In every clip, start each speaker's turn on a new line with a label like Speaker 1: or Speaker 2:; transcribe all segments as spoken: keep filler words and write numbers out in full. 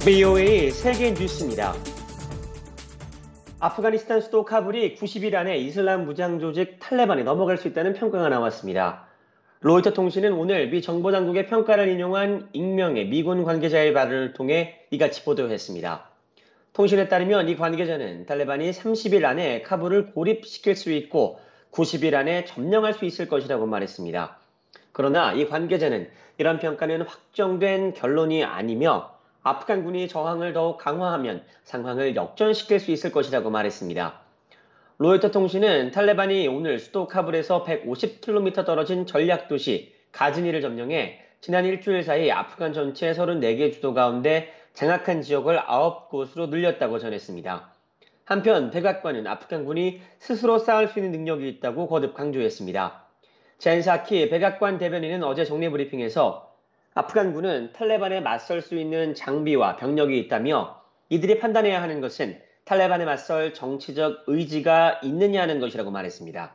Speaker 1: 브이오에이 세계 뉴스입니다. 아프가니스탄 수도 카불이 구십 일 안에 이슬람 무장 조직 탈레반에 넘어갈 수 있다는 평가가 나왔습니다. 로이터 통신은 오늘 미 정보당국의 평가를 인용한 익명의 미군 관계자의 발언을 통해 이같이 보도했습니다. 통신에 따르면 이 관계자는 탈레반이 삼십 일 안에 카불을 고립시킬 수 있고 구십 일 안에 점령할 수 있을 것이라고 말했습니다. 그러나 이 관계자는 이런 평가는 확정된 결론이 아니며 아프간군이 저항을 더욱 강화하면 상황을 역전시킬 수 있을 것이라고 말했습니다. 로이터 통신은 탈레반이 오늘 수도 카불에서 백오십 킬로미터 떨어진 전략도시 가즈니를 점령해 지난 일주일 사이 아프간 전체 서른네 개 주도 가운데 장악한 지역을 아홉 곳으로 늘렸다고 전했습니다. 한편 백악관은 아프간군이 스스로 싸울 수 있는 능력이 있다고 거듭 강조했습니다. 젠 사키 백악관 대변인은 어제 정례 브리핑에서 아프간군은 탈레반에 맞설 수 있는 장비와 병력이 있다며 이들이 판단해야 하는 것은 탈레반에 맞설 정치적 의지가 있느냐는 것이라고 말했습니다.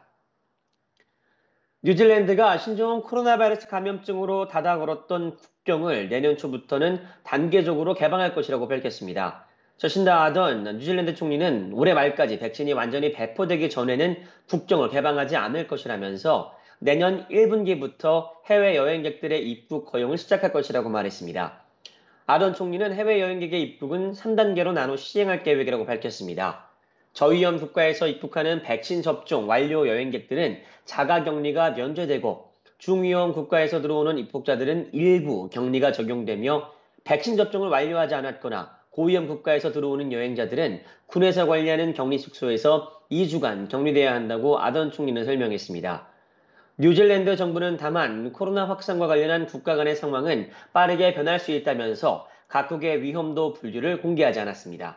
Speaker 1: 뉴질랜드가 신종 코로나 바이러스 감염증으로 닫아 걸었던 국경을 내년 초부터는 단계적으로 개방할 것이라고 밝혔습니다. 저신다 아던 뉴질랜드 총리는 올해 말까지 백신이 완전히 배포되기 전에는 국경을 개방하지 않을 것이라면서 내년 일 분기부터 해외 여행객들의 입국 허용을 시작할 것이라고 말했습니다. 아던 총리는 해외 여행객의 입국은 삼 단계로 나눠 시행할 계획이라고 밝혔습니다. 저위험 국가에서 입국하는 백신 접종 완료 여행객들은 자가격리가 면제되고 중위험 국가에서 들어오는 입국자들은 일부 격리가 적용되며 백신 접종을 완료하지 않았거나 고위험 국가에서 들어오는 여행자들은 군에서 관리하는 격리 숙소에서 이 주간 격리돼야 한다고 아던 총리는 설명했습니다. 뉴질랜드 정부는 다만 코로나 확산과 관련한 국가 간의 상황은 빠르게 변할 수 있다면서 각국의 위험도 분류를 공개하지 않았습니다.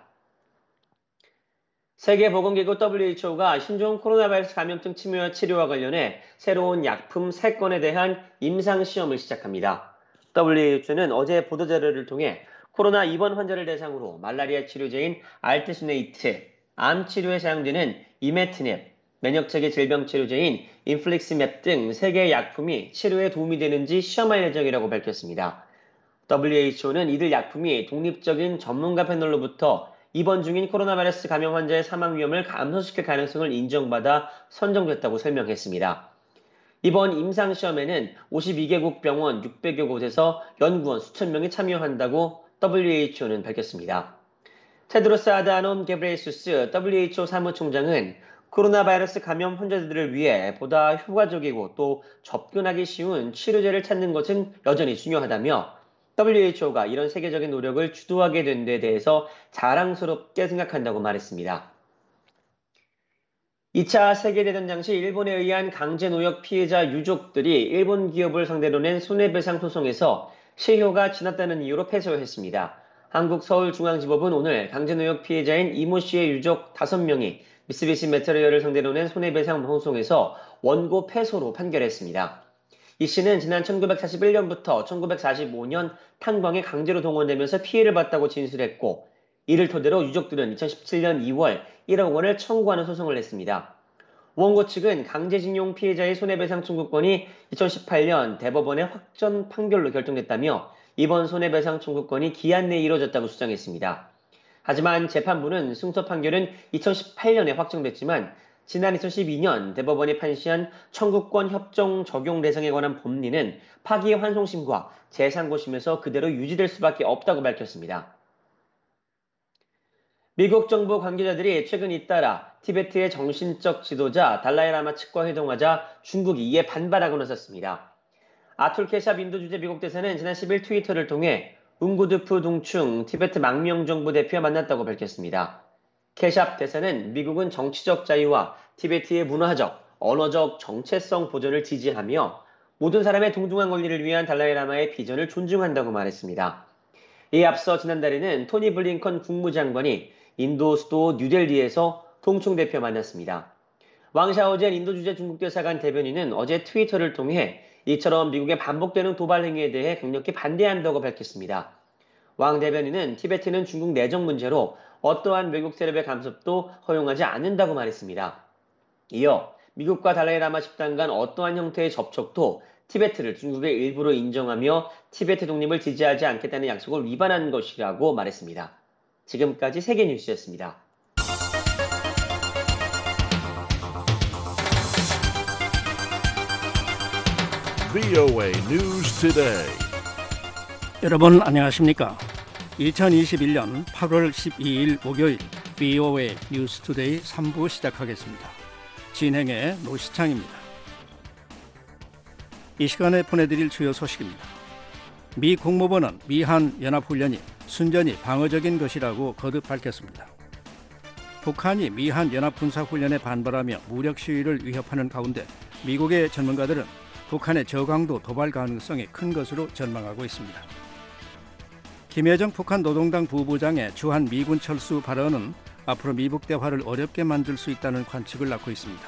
Speaker 1: 세계보건기구 더블유에이치오가 신종 코로나 바이러스 감염증 치료와 치료와 관련해 새로운 약품 세 건에 대한 임상시험을 시작합니다. 더블유에이치오는 어제 보도자료를 통해 코로나 입원 환자를 대상으로 말라리아 치료제인 알테수네이트, 암 치료에 사용되는 이메트넵, 면역체계 질병 치료제인 인플릭스맵 등 세 개의 약품이 치료에 도움이 되는지 시험할 예정이라고 밝혔습니다. 더블유에이치오는 이들 약품이 독립적인 전문가 패널로부터 입원 중인 코로나 바이러스 감염 환자의 사망 위험을 감소시킬 가능성을 인정받아 선정됐다고 설명했습니다. 이번 임상시험에는 오십이 개국 병원 육백여 곳에서 연구원 수천 명이 참여한다고 더블유에이치오는 밝혔습니다. 테드로스 아드하놈 게브레예수스 더블유에이치오 사무총장은 코로나 바이러스 감염 환자들을 위해 보다 효과적이고 또 접근하기 쉬운 치료제를 찾는 것은 여전히 중요하다며 더블유에이치오가 이런 세계적인 노력을 주도하게 된 데 대해서 자랑스럽게 생각한다고 말했습니다. 이 차 세계대전 당시 일본에 의한 강제노역 피해자 유족들이 일본 기업을 상대로 낸 손해배상 소송에서 실효가 지났다는 이유로 패소했습니다. 한국 서울중앙지법은 오늘 강제노역 피해자인 이모 씨의 유족 다섯 명이 미쓰비시 메탈리얼을 상대로 낸 손해배상 소송에서 원고 패소로 판결했습니다. 이 씨는 지난 천구백사십일 년부터 천구백사십오 년 탄광에 강제로 동원되면서 피해를 봤다고 진술했고 이를 토대로 유족들은 이천십칠 년 이월 일억 원을 청구하는 소송을 냈습니다. 원고 측은 강제징용 피해자의 손해배상 청구권이 이천십팔 년 대법원의 확정 판결로 결정됐다며 이번 손해배상 청구권이 기한 내에 이뤄졌다고 주장했습니다. 하지만 재판부는 승소 판결은 이천십팔 년에 확정됐지만 지난 이천십이 년 대법원이 판시한 청구권 협정 적용 대상에 관한 법리는 파기환송심과 재상고심에서 그대로 유지될 수밖에 없다고 밝혔습니다. 미국 정부 관계자들이 최근 잇따라 티베트의 정신적 지도자 달라이라마 측과 회동하자 중국이 이에 반발하고 나섰습니다. 아툴 케샵 인도 주재 미국 대사는 지난 십 일 트위터를 통해 웅구두프 동충 티베트 망명정부 대표와 만났다고 밝혔습니다. 케샵 대사는 미국은 정치적 자유와 티베트의 문화적, 언어적 정체성 보존을 지지하며 모든 사람의 동등한 권리를 위한 달라이라마의 비전을 존중한다고 말했습니다. 이에 앞서 지난달에는 토니 블링컨 국무장관이 인도 수도 뉴델리에서 동충 대표와 만났습니다. 왕샤오젠 인도 주재 중국 대사관 대변인은 어제 트위터를 통해 이처럼 미국의 반복되는 도발 행위에 대해 강력히 반대한다고 밝혔습니다. 왕 대변인은 티베트는 중국 내정 문제로 어떠한 외국 세력의 간섭도 허용하지 않는다고 말했습니다. 이어 미국과 달라이라마 집단 간 어떠한 형태의 접촉도 티베트를 중국의 일부로 인정하며 티베트 독립을 지지하지 않겠다는 약속을 위반한 것이라고 말했습니다. 지금까지 세계뉴스였습니다.
Speaker 2: 브이오에이 News Today.
Speaker 3: 여러분 안녕하십니까? 이천이십일 년 팔월 십이일 목요일 브이오에이 뉴스 투데이 삼 부 시작하겠습니다. 진행의 노시창입니다. 이 시간에 보내드릴 주요 소식입니다. 미 국무부는 미한 연합훈련이 순전히 방어적인 것이라고 거듭 밝혔습니다. 북한이 미한 연합군사훈련에 반발하며 무력 시위를 위협하는 가운데 미국의 전문가들은 북한의 저강도 도발 가능성이 큰 것으로 전망하고 있습니다. 김여정 북한 노동당 부부장의 주한 미군 철수 발언은 앞으로 미북 대화를 어렵게 만들 수 있다는 관측을 낳고 있습니다.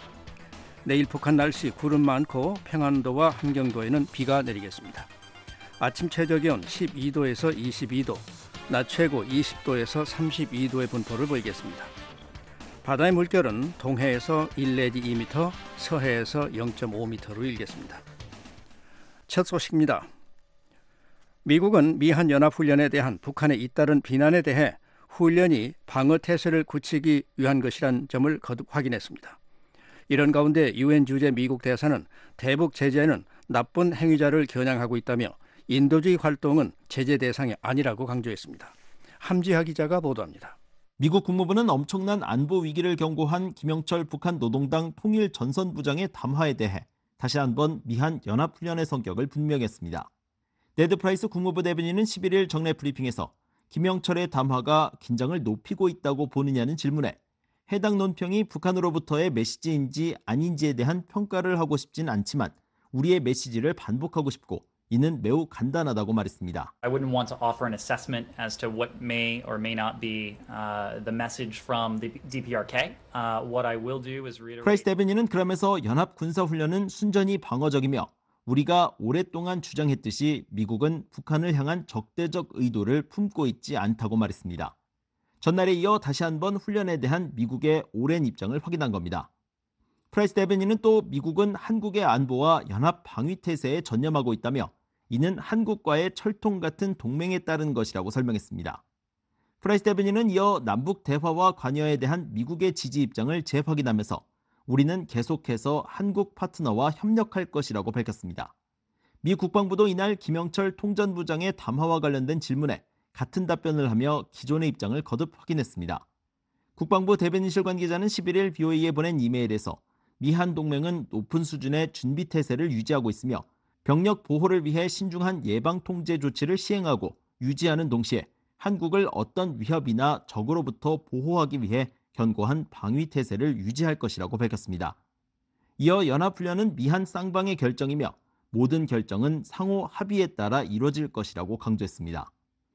Speaker 3: 내일 북한 날씨 구름 많고 평안도와 함경도에는 비가 내리겠습니다. 아침 최저기온 십이 도에서 이십이 도, 낮 최고 이십 도에서 삼십이 도의 분포를 보이겠습니다. 바다의 물결은 동해에서 일 내지 이 미터, 서해에서 영 점 오 미터로 일겠습니다. 첫 소식입니다. 미국은 미한 연합훈련에 대한 북한의 잇따른 비난에 대해 훈련이 방어태세를 굳히기 위한 것이란 점을 거듭 확인했습니다. 이런 가운데 유엔 주재 미국 대사는 대북 제재는 나쁜 행위자를 겨냥하고 있다며 인도주의 활동은 제재 대상이 아니라고 강조했습니다. 함지하 기자가 보도합니다.
Speaker 4: 미국 국무부는 엄청난 안보 위기를 경고한 김영철 북한 노동당 통일전선부장의 담화에 대해 다시 한번 미한 연합훈련의 성격을 분명했습니다. 네드 프라이스 국무부 대변인은 십일일 정례 브리핑에서 김영철의 담화가 긴장을 높이고 있다고 보느냐는 질문에 해당 논평이 북한으로부터의 메시지인지 아닌지에 대한 평가를 하고 싶진 않지만 우리의 메시지를 반복하고 싶고 이는 매우 간단하다고 말했습니다.
Speaker 5: I wouldn't want to offer an assessment as to what may or may not be uh, the message from the 디피아르케이. Uh, what I will do is reiterate.
Speaker 4: 프라이스 대변인은 그러면서 연합 군사훈련은 순전히 방어적이며 우리가 오랫동안 주장했듯이 미국은 북한을 향한 적대적 의도를 품고 있지 않다고 말했습니다. 전날에 이어 다시 한번 훈련에 대한 미국의 오랜 입장을 확인한 겁니다. 프라이스 대변인은 또 미국은 한국의 안보와 연합 방위태세에 전념하고 있다며 이는 한국과의 철통 같은 동맹에 따른 것이라고 설명했습니다. 프라이스 대변인은 이어 남북 대화와 관여에 대한 미국의 지지 입장을 재확인하면서 우리는 계속해서 한국 파트너와 협력할 것이라고 밝혔습니다. 미 국방부도 이날 김영철 통전부장의 담화와 관련된 질문에 같은 답변을 하며 기존의 입장을 거듭 확인했습니다. 국방부 대변인실 관계자는 십일일 브이오에이에 보낸 이메일에서 미한 동맹은 높은 수준의 준비 태세를 유지하고 있으며 병력 보호를 위해 신중한 예방 통제 조치를 시행하고 유지하는 동시에 한국을 어떤 위협이나 적으로부터 보호하기 위해 견고한 방위 태세를 유지할 것이라고 밝혔습니다. 이어 연합훈련은 미한 쌍방의 결정이며 모든 결정은 상호 합의에 따라 이루어질 것이라고 강조했습니다.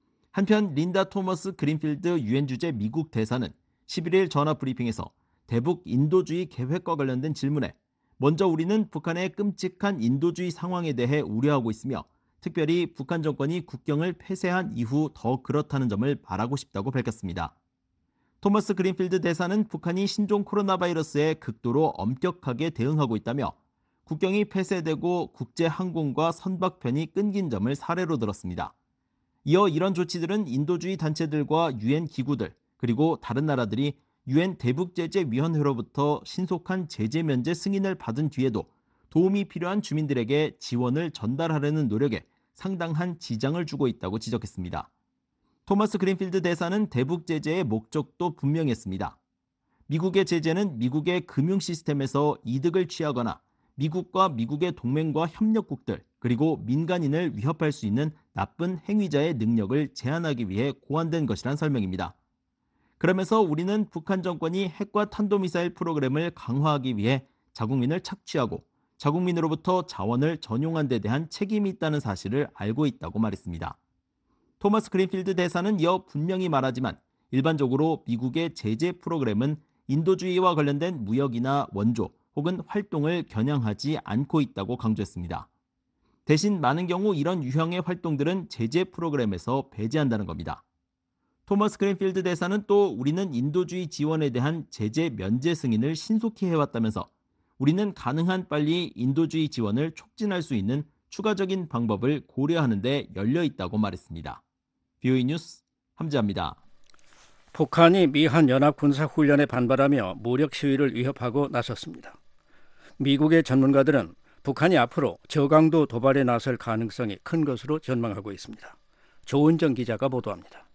Speaker 4: 한편 린다 토머스 그린필드 유엔 주재 미국 대사는 십일일 전화 브리핑에서 대북 인도주의 계획과 관련된 질문에 먼저 우리는 북한의 끔찍한 인도주의 상황에 대해 우려하고 있으며 특별히 북한 정권이 국경을 폐쇄한 이후 더 그렇다는 점을 말하고 싶다고 밝혔습니다. 토머스 그린필드 대사는 북한이 신종 코로나 바이러스에 극도로 엄격하게 대응하고 있다며 국경이 폐쇄되고 국제 항공과 선박편이 끊긴 점을 사례로 들었습니다. 이어 이런 조치들은 인도주의 단체들과 유엔 기구들 그리고 다른 나라들이 유엔 대북제재위원회로부터 신속한 제재 면제 승인을 받은 뒤에도 도움이 필요한 주민들에게 지원을 전달하려는 노력에 상당한 지장을 주고 있다고 지적했습니다. 토마스 그린필드 대사는 대북 제재의 목적도 분명했습니다. 미국의 제재는 미국의 금융 시스템에서 이득을 취하거나 미국과 미국의 동맹과 협력국들 그리고 민간인을 위협할 수 있는 나쁜 행위자의 능력을 제한하기 위해 고안된 것이란 설명입니다. 그러면서 우리는 북한 정권이 핵과 탄도미사일 프로그램을 강화하기 위해 자국민을 착취하고 자국민으로부터 자원을 전용한 데 대한 책임이 있다는 사실을 알고 있다고 말했습니다. 토마스 그린필드 대사는 이어 분명히 말하지만 일반적으로 미국의 제재 프로그램은 인도주의와 관련된 무역이나 원조 혹은 활동을 겨냥하지 않고 있다고 강조했습니다. 대신 많은 경우 이런 유형의 활동들은 제재 프로그램에서 배제한다는 겁니다. 토마스 그린필드 대사는 또 우리는 인도주의 지원에 대한 제재 면제 승인을 신속히 해왔다면서 우리는 가능한 빨리 인도주의 지원을 촉진할 수 있는 추가적인 방법을 고려하는 데 열려 있다고 말했습니다. 비오이 뉴스 함지아입니다.
Speaker 3: 북한이 미한 연합군사훈련에 반발하며 무력 시위를 위협하고 나섰습니다. 미국의 전문가들은 북한이 앞으로 저강도 도발에 나설 가능성이 큰 것으로 전망하고 있습니다. 조은정 기자가 보도합니다.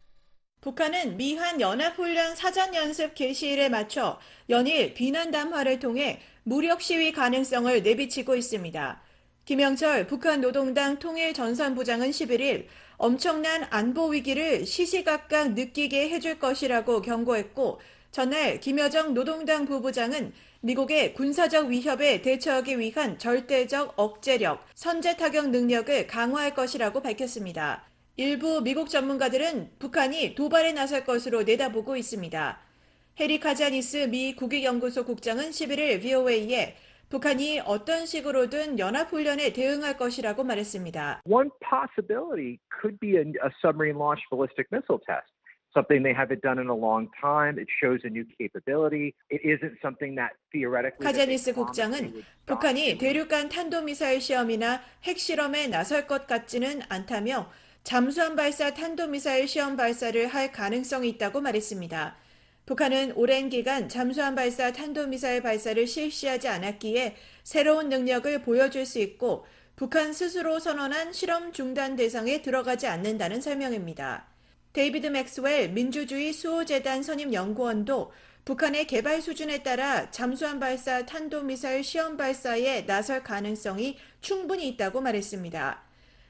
Speaker 6: 북한은 미한 연합훈련 사전연습 개시일에 맞춰 연일 비난 담화를 통해 무력 시위 가능성을 내비치고 있습니다. 김영철 북한 노동당 통일전선부장은 십일일 엄청난 안보 위기를 시시각각 느끼게 해줄 것이라고 경고했고, 전날 김여정 노동당 부부장은 미국의 군사적 위협에 대처하기 위한 절대적 억제력, 선제 타격 능력을 강화할 것이라고 밝혔습니다. 일부 미국 전문가들은 북한이 도발에 나설 것으로 내다보고 있습니다. 해리 카자니스 미 국익연구소 국장은 십일일 브이오에이에 북한이 어떤 식으로든 연합훈련에 대응할 것이라고 말했습니다.
Speaker 7: One possibility could be a, a submarine-launched ballistic missile test. Something they haven't done in a long time. It shows a new capability. It isn't something that theoretically.
Speaker 6: 카자니스 국장은 북한이 대륙간 탄도미사일 시험이나 핵실험에 나설 것 같지는 않다며 잠수함 발사 탄도미사일 시험 발사를 할 가능성이 있다고 말했습니다. 북한은 오랜 기간 잠수함 발사 탄도미사일 발사를 실시하지 않았기에 새로운 능력을 보여줄 수 있고, 북한 스스로 선언한 실험 중단 대상에 들어가지 않는다는 설명입니다. 데이비드 맥스웰 민주주의 수호재단 선임 연구원도 북한의 개발 수준에 따라 잠수함 발사 탄도미사일 시험 발사에 나설 가능성이 충분히 있다고 말했습니다.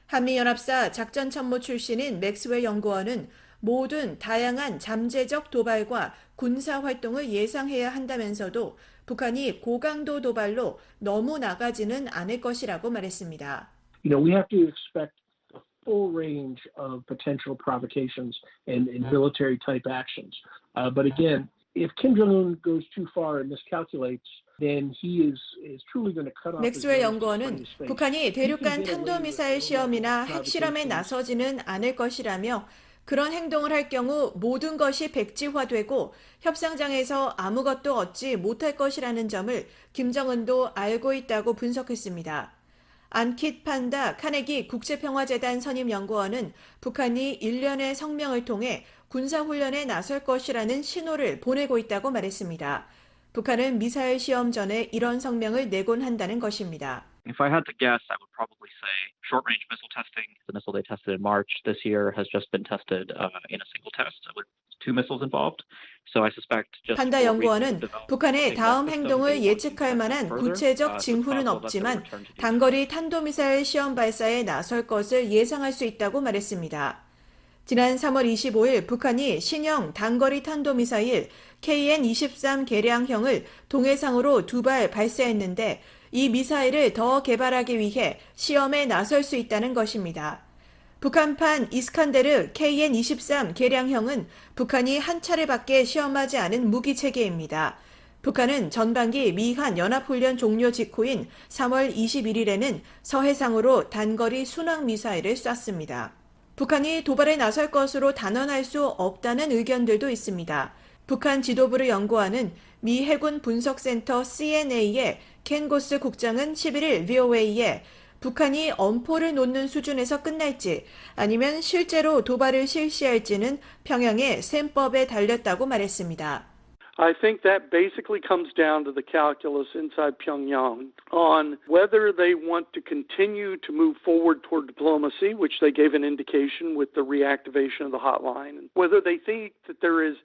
Speaker 6: 한미연합사 작전참모 출신인 맥스웰 연구원은 모든 다양한 잠재적 도발과 군사활동을 예상해야 한다면서도 북한이 고강도 도발로 너무 나가지는 않을 것이라고 말했습니다.
Speaker 8: You know, we have to expect a full range of potential provocations and, and military type actions. Uh, but again, if Kim Jong-un goes too far and miscalculates, then he is, is truly going to cut off.
Speaker 6: 맥스웰 연구원은 북한이 대륙간 탄도미사일 시험이나 핵실험에 나서지는 않을 것이라며, 그런 행동을 할 경우 모든 것이 백지화되고 협상장에서 아무것도 얻지 못할 것이라는 점을 김정은도 알고 있다고 분석했습니다. 안킷 판다 카네기 국제평화재단 선임연구원은 북한이 일련의 성명을 통해 군사훈련에 나설 것이라는 신호를 보내고 있다고 말했습니다. 북한은 미사일 시험 전에 이런 성명을 내곤 한다는 것입니다.
Speaker 9: If I had to guess, I would probably say short-range missile testing. The missile they tested in March this year has just been tested uh, in a single test with two missiles involved. So I suspect just
Speaker 6: 판다 연구원은 북한의 다음 행동을 예측할 만한 구체적 징후는 없지만 단거리 탄도미사일 시험 발사에 나설 것을 예상할 수 있다고 말했습니다. 지난 삼월 이십오일 북한이 신형 단거리 탄도미사일 케이엔 이십삼 개량형을 동해상으로 두 발 발사했는데, 이 미사일을 더 개발하기 위해 시험에 나설 수 있다는 것입니다. 북한판 이스칸데르 케이엔 이십삼 개량형은 북한이 한 차례밖에 시험하지 않은 무기체계입니다. 북한은 전반기 미한 연합훈련 종료 직후인 삼월 이십일일에는 서해상으로 단거리 순항 미사일을 쐈습니다. 북한이 도발에 나설 것으로 단언할 수 없다는 의견들도 있습니다. 북한 지도부를 연구하는 미 해군 분석센터 씨엔에이의 켄 고스 국장은 십일일 브이오에이에 북한이 엄포를 놓는 수준에서 끝날지 아니면 실제로 도발을 실시할지는 평양의 셈법에 달렸다고 말했습니다.
Speaker 10: I think that basically comes down to the calculus inside Pyongyang on whether they want to continue to move forward toward diplomacy, which they gave an indication with the reactivation of the hotline, whether they think that there is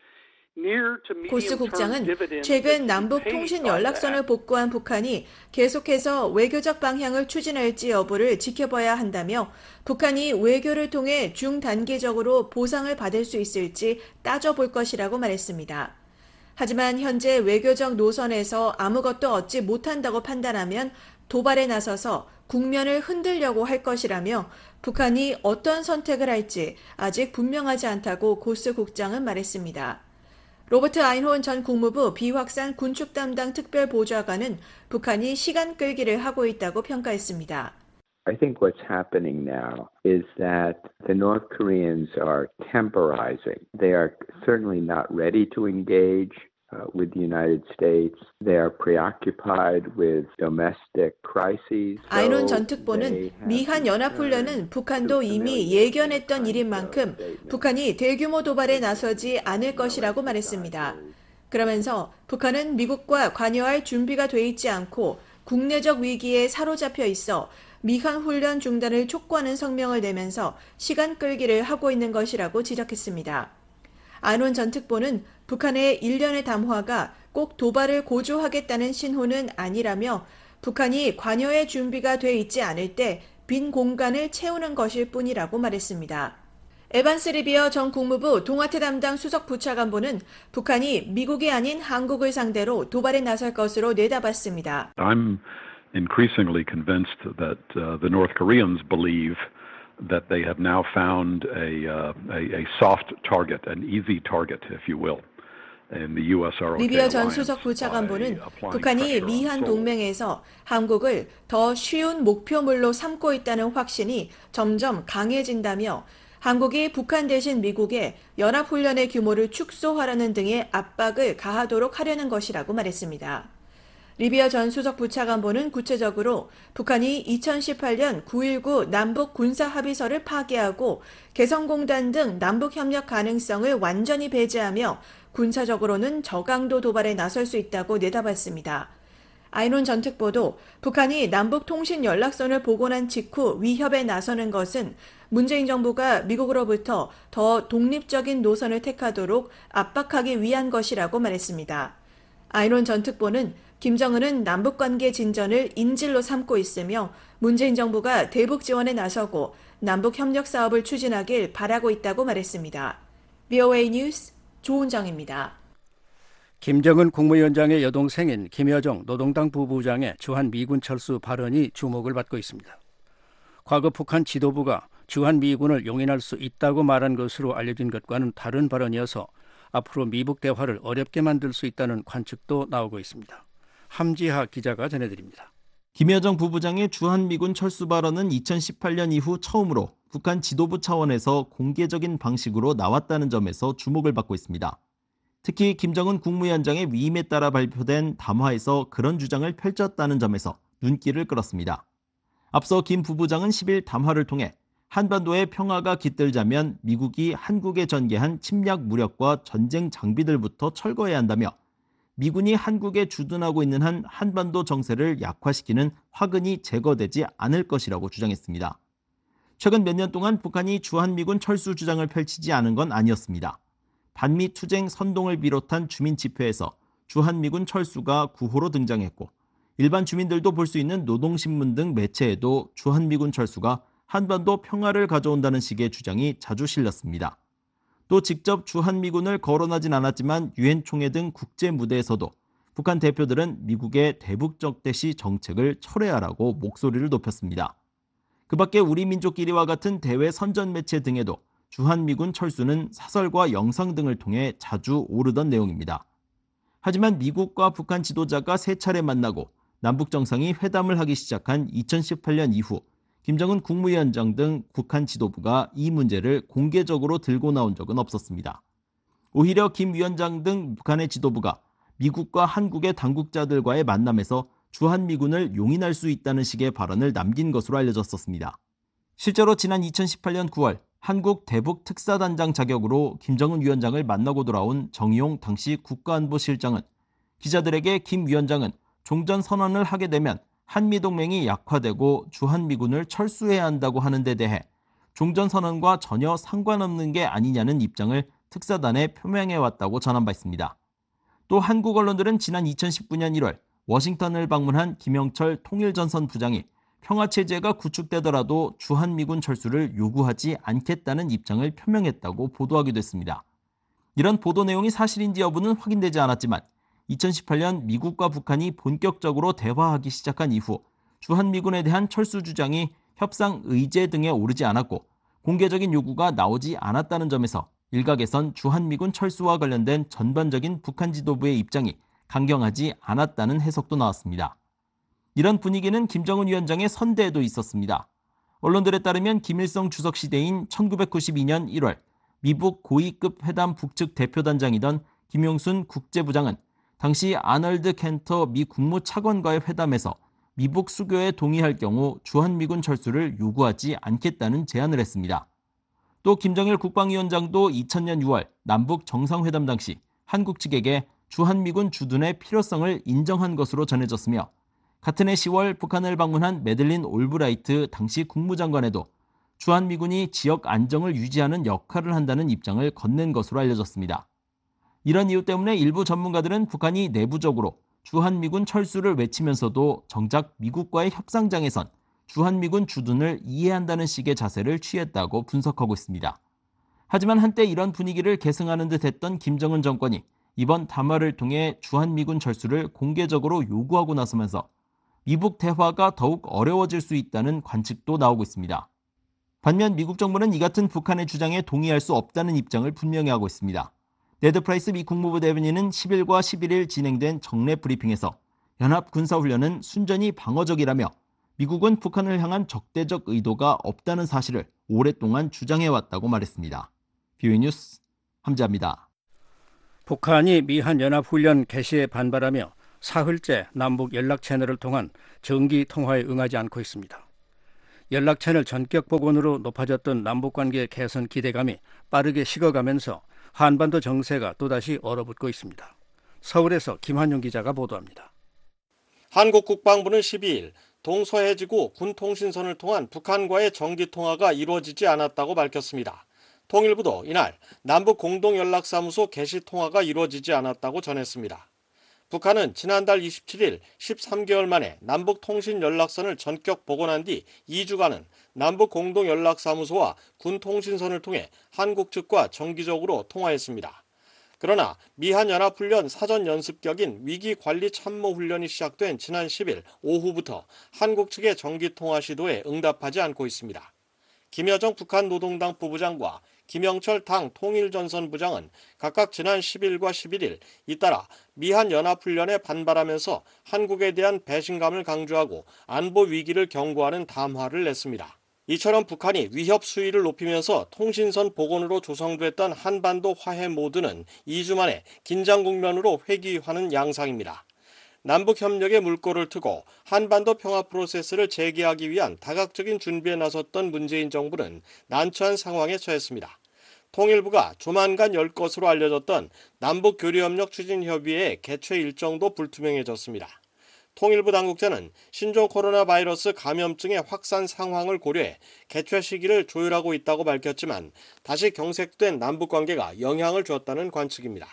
Speaker 10: 고스 국장은 최근 남북 통신 연락선을 복구한 북한이 계속해서 외교적 방향을 추진할지 여부를 지켜봐야 한다며, 북한이 외교를 통해 중단기적으로 보상을 받을 수 있을지 따져볼 것이라고 말했습니다. 하지만 현재 외교적 노선에서 아무것도 얻지 못한다고 판단하면 도발에 나서서 국면을 흔들려고 할 것이라며, 북한이 어떤 선택을 할지 아직 분명하지 않다고 고스 국장은 말했습니다. 로버트 아인호은 전 국무부 비확산 군축 담당 특별보좌관은 북한이 시간 끌기를 하고 있다고 평가했습니다.
Speaker 11: I think what's happening now is that the North Koreans are temporizing. They are certainly not ready to engage. uh, with the United States. They are preoccupied with domestic crises.
Speaker 6: 아이논
Speaker 11: So
Speaker 6: 전 특보는
Speaker 11: they have
Speaker 6: 미한 연합훈련은 북한도 이미 예견했던 일인 만큼 북한이 대규모 도발에 나서지 않을 것이라고 말했습니다. 그러면서 북한은 미국과 관여할 준비가 돼 있지 않고 국내적 위기에 사로잡혀 있어 미한 훈련 중단을 촉구하는 성명을 내면서 시간 끌기를 하고 있는 것이라고 지적했습니다. 아이논 전 특보는 북한의 일련의 담화가 꼭 도발을 고조하겠다는 신호는 아니라며 북한이 관여의 준비가 돼 있지 않을 때 빈 공간을 채우는 것일 뿐이라고 말했습니다. 에반스 리비어 전 국무부 동아태 담당 수석 부차관보는 북한이 미국이 아닌 한국을 상대로 도발에 나설 것으로 내다봤습니다.
Speaker 12: I'm increasingly convinced that uh, the North Koreans believe that they have now found a, uh, a, a soft target, an easy target, if you will.
Speaker 6: 리비어 전 수석 부차관보는 북한이 미한 동맹에서 한국을 더 쉬운 목표물로 삼고 있다는 확신이 점점 강해진다며 한국이 북한 대신 미국에 연합훈련의 규모를 축소하라는 등의 압박을 가하도록 하려는 것이라고 말했습니다. 리비어 전 수석 부차관보는 구체적으로 북한이 이천십팔년 구일구 남북 군사합의서를 파기하고 개성공단 등 남북협력 가능성을 완전히 배제하며 군사적으로는 저강도 도발에 나설 수 있다고 내다봤습니다. 아이논 전 특보도 북한이 남북통신연락선을 복원한 직후 위협에 나서는 것은 문재인 정부가 미국으로부터 더 독립적인 노선을 택하도록 압박하기 위한 것이라고 말했습니다. 아이논 전 특보는 김정은은 남북관계 진전을 인질로 삼고 있으며 문재인 정부가 대북 지원에 나서고 남북협력 사업을 추진하길 바라고 있다고 말했습니다. 브이오에이 뉴스 조은정입니다.
Speaker 3: 김정은 국무위원장의 여동생인 김여정 노동당 부부장의 주한 미군 철수 발언이 주목을 받고 있습니다. 과거 북한 지도부가 주한 미군을 용인할 수 있다고 말한 것으로 알려진 것과는 다른 발언이어서 앞으로 미북 대화를 어렵게 만들 수 있다는 관측도 나오고 있습니다. 함지하 기자가 전해드립니다.
Speaker 4: 김여정 부부장의 주한미군 철수 발언은 이천십팔년 이후 처음으로 북한 지도부 차원에서 공개적인 방식으로 나왔다는 점에서 주목을 받고 있습니다. 특히 김정은 국무위원장의 위임에 따라 발표된 담화에서 그런 주장을 펼쳤다는 점에서 눈길을 끌었습니다. 앞서 김 부부장은 십일 담화를 통해 한반도의 평화가 깃들자면 미국이 한국에 전개한 침략 무력과 전쟁 장비들부터 철거해야 한다며 미군이 한국에 주둔하고 있는 한 한반도 정세를 약화시키는 화근이 제거되지 않을 것이라고 주장했습니다. 최근 몇 년 동안 북한이 주한미군 철수 주장을 펼치지 않은 건 아니었습니다. 반미 투쟁 선동을 비롯한 주민 집회에서 주한미군 철수가 구호로 등장했고 일반 주민들도 볼 수 있는 노동신문 등 매체에도 주한미군 철수가 한반도 평화를 가져온다는 식의 주장이 자주 실렸습니다. 또 직접 주한미군을 거론하진 않았지만 유엔 총회 등 국제 무대에서도 북한 대표들은 미국의 대북적 대시 정책을 철회하라고 목소리를 높였습니다. 그 밖에 우리 민족끼리와 같은 대외 선전 매체 등에도 주한미군 철수는 사설과 영상 등을 통해 자주 오르던 내용입니다. 하지만 미국과 북한 지도자가 세 차례 만나고 남북 정상이 회담을 하기 시작한 이천십팔년 이후 김정은 국무위원장 등 북한 지도부가 이 문제를 공개적으로 들고 나온 적은 없었습니다. 오히려 김 위원장 등 북한의 지도부가 미국과 한국의 당국자들과의 만남에서 주한미군을 용인할 수 있다는 식의 발언을 남긴 것으로 알려졌었습니다. 실제로 지난 이천십팔년 구월 한국 대북 특사단장 자격으로 김정은 위원장을 만나고 돌아온 정의용 당시 국가안보실장은 기자들에게 김 위원장은 종전선언을 하게 되면 한미동맹이 약화되고 주한미군을 철수해야 한다고 하는 데 대해 종전선언과 전혀 상관없는 게 아니냐는 입장을 특사단에 표명해왔다고 전한 바 있습니다. 또 한국 언론들은 지난 이천십구년 일월 워싱턴을 방문한 김영철 통일전선 부장이 평화체제가 구축되더라도 주한미군 철수를 요구하지 않겠다는 입장을 표명했다고 보도하기도 했습니다. 이런 보도 내용이 사실인지 여부는 확인되지 않았지만 이천십팔년 미국과 북한이 본격적으로 대화하기 시작한 이후 주한미군에 대한 철수 주장이 협상 의제 등에 오르지 않았고 공개적인 요구가 나오지 않았다는 점에서 일각에선 주한미군 철수와 관련된 전반적인 북한 지도부의 입장이 강경하지 않았다는 해석도 나왔습니다. 이런 분위기는 김정은 위원장의 선대에도 있었습니다. 언론들에 따르면 김일성 주석 시대인 천구백구십이년 일월 미북 고위급 회담 북측 대표단장이던 김용순 국제부장은 당시 아널드 켄터 미 국무차관과의 회담에서 미북 수교에 동의할 경우 주한미군 철수를 요구하지 않겠다는 제안을 했습니다. 또 김정일 국방위원장도 이천 년 유월 남북 정상회담 당시 한국 측에게 주한미군 주둔의 필요성을 인정한 것으로 전해졌으며 같은 해 시월 북한을 방문한 매들린 올브라이트 당시 국무장관에도 주한미군이 지역 안정을 유지하는 역할을 한다는 입장을 건넨 것으로 알려졌습니다. 이런 이유 때문에 일부 전문가들은 북한이 내부적으로 주한미군 철수를 외치면서도 정작 미국과의 협상장에선 주한미군 주둔을 이해한다는 식의 자세를 취했다고 분석하고 있습니다. 하지만 한때 이런 분위기를 계승하는 듯 했던 김정은 정권이 이번 담화를 통해 주한미군 철수를 공개적으로 요구하고 나서면서 미북 대화가 더욱 어려워질 수 있다는 관측도 나오고 있습니다. 반면 미국 정부는 이 같은 북한의 주장에 동의할 수 없다는 입장을 분명히 하고 있습니다. 네드 프라이스 미 국무부 대변인은 십일과 십일일 진행된 정례 브리핑에서 연합군사훈련은 순전히 방어적이라며 미국은 북한을 향한 적대적 의도가 없다는 사실을 오랫동안 주장해왔다고 말했습니다. 비오이 뉴스 함재합니다.
Speaker 3: 북한이 미한 연합훈련 개시에 반발하며 사흘째 남북 연락 채널을 통한 정기 통화에 응하지 않고 있습니다. 연락 채널 전격 복원으로 높아졌던 남북관계 개선 기대감이 빠르게 식어가면서 한반도 정세가 또다시 얼어붙고 있습니다. 서울에서 김한용 기자가 보도합니다.
Speaker 13: 한국 국방부는 십이일 동서해지구 군통신선을 통한 북한과의 정기통화가 이루어지지 않았다고 밝혔습니다. 통일부도 이날 남북 공동연락사무소 개시 통화가 이루어지지 않았다고 전했습니다. 북한은 지난달 이십칠일 십삼 개월 만에 남북통신연락선을 전격 복원한 뒤 이 주간은 남북 공동연락사무소와 군통신선을 통해 한국 측과 정기적으로 통화했습니다. 그러나 미한연합훈련 사전연습격인 위기관리참모훈련이 시작된 지난 십일 오후부터 한국 측의 정기통화 시도에 응답하지 않고 있습니다. 김여정 북한 노동당 부부장과 김영철 당 통일전선 부장은 각각 지난 십일과 십일일 잇따라 미한연합훈련에 반발하면서 한국에 대한 배신감을 강조하고 안보 위기를 경고하는 담화를 냈습니다. 이처럼 북한이 위협 수위를 높이면서 통신선 복원으로 조성됐던 한반도 화해 모드는 이 주 만에 긴장 국면으로 회귀하는 양상입니다. 남북협력에 물꼬를 트고 한반도 평화 프로세스를 재개하기 위한 다각적인 준비에 나섰던 문재인 정부는 난처한 상황에 처했습니다. 통일부가 조만간 열 것으로 알려졌던 남북교류협력 추진협의회의 개최 일정도 불투명해졌습니다. 통일부 당국자는 신종 코로나 바이러스 감염증의 확산 상황을 고려해 개최 시기를 조율하고 있다고 밝혔지만 다시 경색된 남북관계가 영향을 줬다는 관측입니다.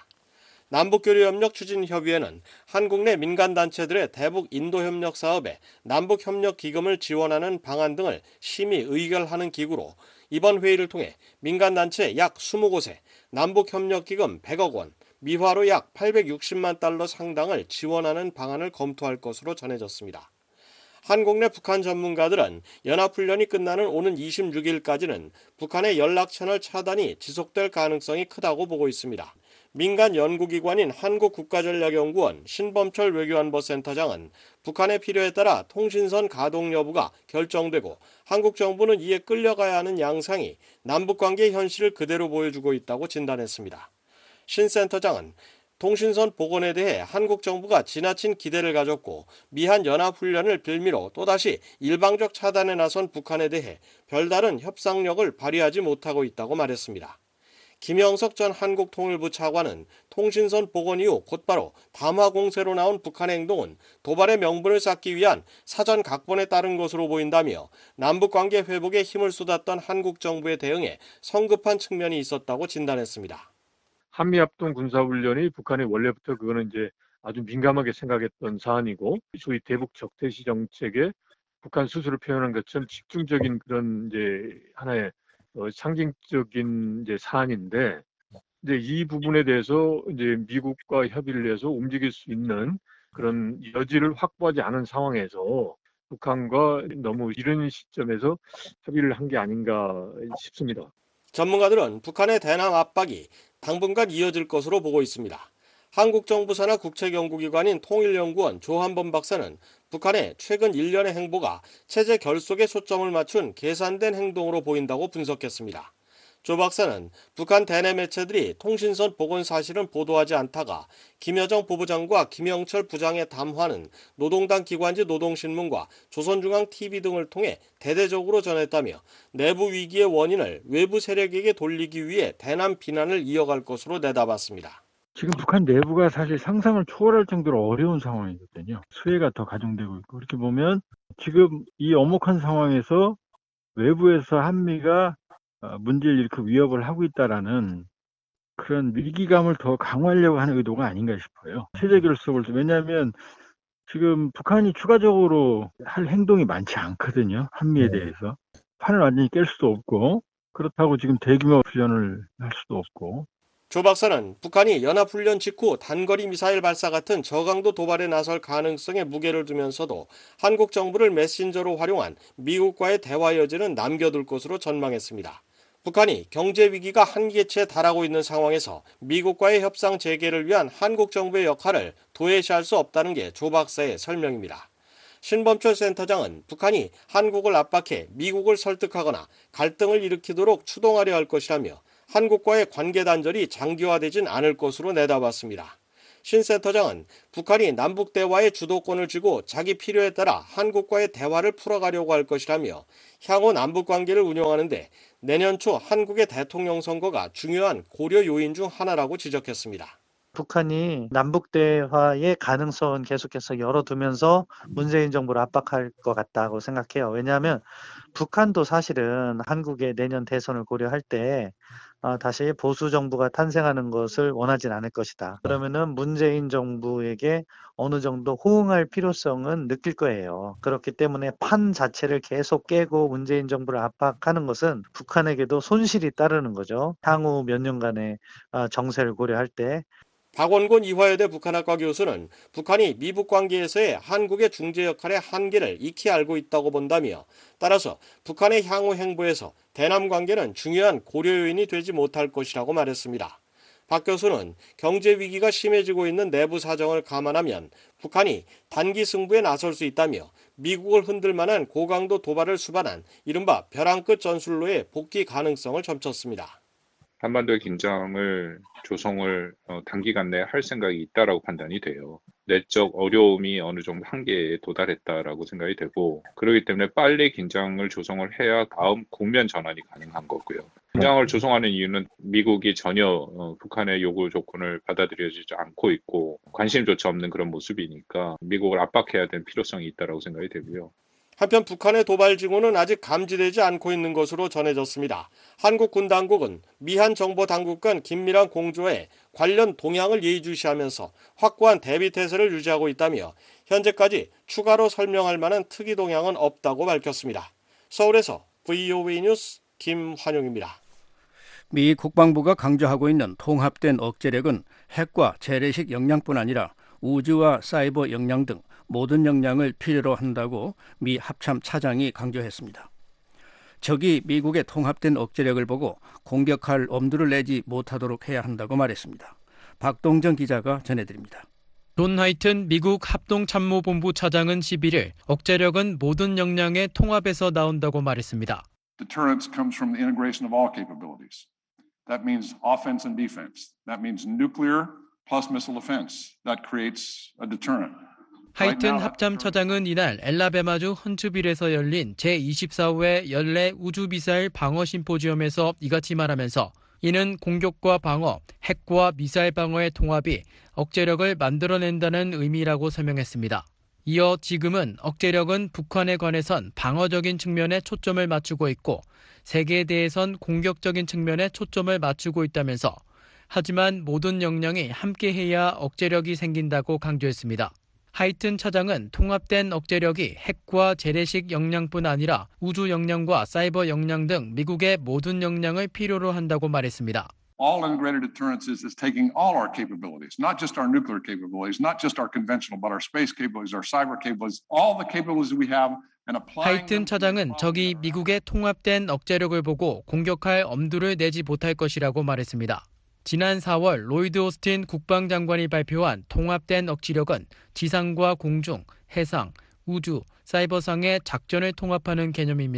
Speaker 13: 남북교류협력 추진협의회는 한국 내 민간단체들의 대북 인도협력 사업에 남북협력기금을 지원하는 방안 등을 심의 의결하는 기구로 이번 회의를 통해 민간단체 약 이십 곳에 남북협력기금 백억 원, 미화로 약 팔백육십만 달러 상당을 지원하는 방안을 검토할 것으로 전해졌습니다. 한국 내 북한 전문가들은 연합훈련이 끝나는 오는 이십육일까지는 북한의 연락채널 차단이 지속될 가능성이 크다고 보고 있습니다. 민간 연구기관인 한국국가전략연구원 신범철 외교안보센터장은 북한의 필요에 따라 통신선 가동 여부가 결정되고 한국 정부는 이에 끌려가야 하는 양상이 남북관계 현실을 그대로 보여주고 있다고 진단했습니다. 신 센터장은 통신선 복원에 대해 한국 정부가 지나친 기대를 가졌고 미한 연합훈련을 빌미로 또다시 일방적 차단에 나선 북한에 대해 별다른 협상력을 발휘하지 못하고 있다고 말했습니다. 김영석 전 한국통일부 차관은 통신선 복원 이후 곧바로 담화 공세로 나온 북한의 행동은 도발의 명분을 쌓기 위한 사전 각본에 따른 것으로 보인다며 남북관계 회복에 힘을 쏟았던 한국 정부의 대응에 성급한 측면이 있었다고 진단했습니다.
Speaker 14: 한미합동 군사훈련이 북한이 원래부터 그거는 이제 아주 민감하게 생각했던 사안이고 소위 대북 적대시 정책에 북한 스스로 표현한 것처럼 집중적인 그런 이제 하나의 어, 상징적인 이제 사안인데 이제 이 부분에 대해서 이제 미국과 협의를 해서 움직일 수 있는 그런 여지를 확보하지 않은 상황에서 북한과 너무 이른 시점에서 협의를 한 게 아닌가 싶습니다.
Speaker 13: 전문가들은 북한의 대남 압박이 당분간 이어질 것으로 보고 있습니다. 한국 정부 산하 국책연구기관인 통일연구원 조한범 박사는 북한의 최근 일련의 행보가 체제 결속에 초점을 맞춘 계산된 행동으로 보인다고 분석했습니다. 조 박사는 북한 대내 매체들이 통신선 복원 사실은 보도하지 않다가 김여정 본부장과 김영철 부장의 담화는 노동당 기관지 노동신문과 조선중앙티비 등을 통해 대대적으로 전했다며 내부 위기의 원인을 외부 세력에게 돌리기 위해 대남 비난을 이어갈 것으로 내다봤습니다.
Speaker 15: 지금 북한 내부가 사실 상상을 초월할 정도로 어려운 상황이거든요. 수혜가 더 가중되고 있고 그렇게 보면 지금 이 엄혹한 상황에서 외부에서 한미가 문제를 일으켜 위협을 하고 있다라는 그런 위기감을 더 강화하려고 하는 의도가 아닌가 싶어요. 체제 결속을 왜냐하면 지금 북한이 추가적으로 할 행동이 많지 않거든요. 한미에 대해서 판을 완전히 깰 수도 없고 그렇다고 지금 대규모 훈련을 할 수도 없고.
Speaker 13: 조 박사는 북한이 연합훈련 직후 단거리 미사일 발사 같은 저강도 도발에 나설 가능성에 무게를 두면서도 한국 정부를 메신저로 활용한 미국과의 대화 여지는 남겨둘 것으로 전망했습니다. 북한이 경제 위기가 한계치에 달하고 있는 상황에서 미국과의 협상 재개를 위한 한국 정부의 역할을 도외시할 수 없다는 게 조 박사의 설명입니다. 신범철 센터장은 북한이 한국을 압박해 미국을 설득하거나 갈등을 일으키도록 추동하려 할 것이라며 한국과의 관계 단절이 장기화되진 않을 것으로 내다봤습니다. 신 센터장은 북한이 남북 대화의 주도권을 쥐고 자기 필요에 따라 한국과의 대화를 풀어가려고 할 것이라며 향후 남북 관계를 운영하는데 내년 초 한국의 대통령 선거가 중요한 고려 요인 중 하나라고 지적했습니다.
Speaker 16: 북한이 남북 대화의 가능성은 계속해서 열어두면서 문재인 정부를 압박할 것 같다고 생각해요. 왜냐하면 북한도 사실은 한국의 내년 대선을 고려할 때 어, 다시 보수 정부가 탄생하는 것을 원하진 않을 것이다. 그러면은 문재인 정부에게 어느 정도 호응할 필요성은 느낄 거예요. 그렇기 때문에 판 자체를 계속 깨고 문재인 정부를 압박하는 것은 북한에게도 손실이 따르는 거죠. 향후 몇 년간의 정세를 고려할 때.
Speaker 13: 박원곤 이화여대 북한학과 교수는 북한이 미북 관계에서의 한국의 중재 역할의 한계를 익히 알고 있다고 본다며 따라서 북한의 향후 행보에서 대남 관계는 중요한 고려 요인이 되지 못할 것이라고 말했습니다. 박 교수는 경제 위기가 심해지고 있는 내부 사정을 감안하면 북한이 단기 승부에 나설 수 있다며 미국을 흔들 만한 고강도 도발을 수반한 이른바 벼랑 끝 전술로의 복귀 가능성을 점쳤습니다.
Speaker 17: 한반도의 긴장을 조성을 단기간 내에 할 생각이 있다라고 판단이 돼요. 내적 어려움이 어느 정도 한계에 도달했다라고 생각이 되고 그렇기 때문에 빨리 긴장을 조성을 해야 다음 국면 전환이 가능한 거고요. 긴장을 조성하는 이유는 미국이 전혀 북한의 요구 조건을 받아들여지지 않고 있고 관심조차 없는 그런 모습이니까 미국을 압박해야 되는 필요성이 있다라고 생각이 되고요.
Speaker 13: 한편 북한의 도발 징후는 아직 감지되지 않고 있는 것으로 전해졌습니다. 한국 군 당국은 미한 정보 당국 간 긴밀한 공조에 관련 동향을 예의주시하면서 확고한 대비 태세를 유지하고 있다며 현재까지 추가로 설명할 만한 특이 동향은 없다고 밝혔습니다. 서울에서 브이오에이 뉴스 김환용입니다.
Speaker 3: 미 국방부가 강조하고 있는 통합된 억제력은 핵과 재래식 역량뿐 아니라 우주와 사이버 역량 등 모든 역량을 필요로 한다고 미 합참 차장이 강조했습니다. 적이 미국의 통합된 억제력을 보고 공격할 엄두를 내지 못하도록 해야 한다고 말했습니다. 박동정 기자가 전해드립니다.
Speaker 18: 존 하이튼 미국 합동참모본부 차장은 십일 일 억제력은 모든 역량의 통합에서 나온다고 말했습니다.
Speaker 19: Deterrence comes from the integration of all capabilities. That means offense and defense. That means nuclear plus missile defense. That creates a deterrent.
Speaker 18: 하이튼 합참 차장은 이날 엘라베마주 헌츠빌에서 열린 제이십사 회 연례 우주미사일 방어 심포지엄에서 이같이 말하면서 이는 공격과 방어, 핵과 미사일 방어의 통합이 억제력을 만들어낸다는 의미라고 설명했습니다. 이어 지금은 억제력은 북한에 관해선 방어적인 측면에 초점을 맞추고 있고 세계에 대해선 공격적인 측면에 초점을 맞추고 있다면서 하지만 모든 역량이 함께해야 억제력이 생긴다고 강조했습니다. 하이튼 차장은 통합된 억제력이 핵과 재래식 역량뿐 아니라 우주 역량과 사이버 역량 등 미국의 모든 역량을 필요로 한다고 말했습니다.
Speaker 19: All integrated deterrence is, is taking all our capabilities, not just our nuclear capabilities, not just our conventional, but our space capabilities, our cyber capabilities, all the capabilities we have and applying.
Speaker 18: 하이튼 차장은 적이 미국의 통합된 억제력을 보고 공격할 엄두를 내지 못할 것이라고 말했습니다. 지난 사월 로이드 오스틴 국방장관이 발표한 통합된 억지력은 지상과 공중, 해상, 우주, 사이버상의 작전을 통합하는 개념입니다.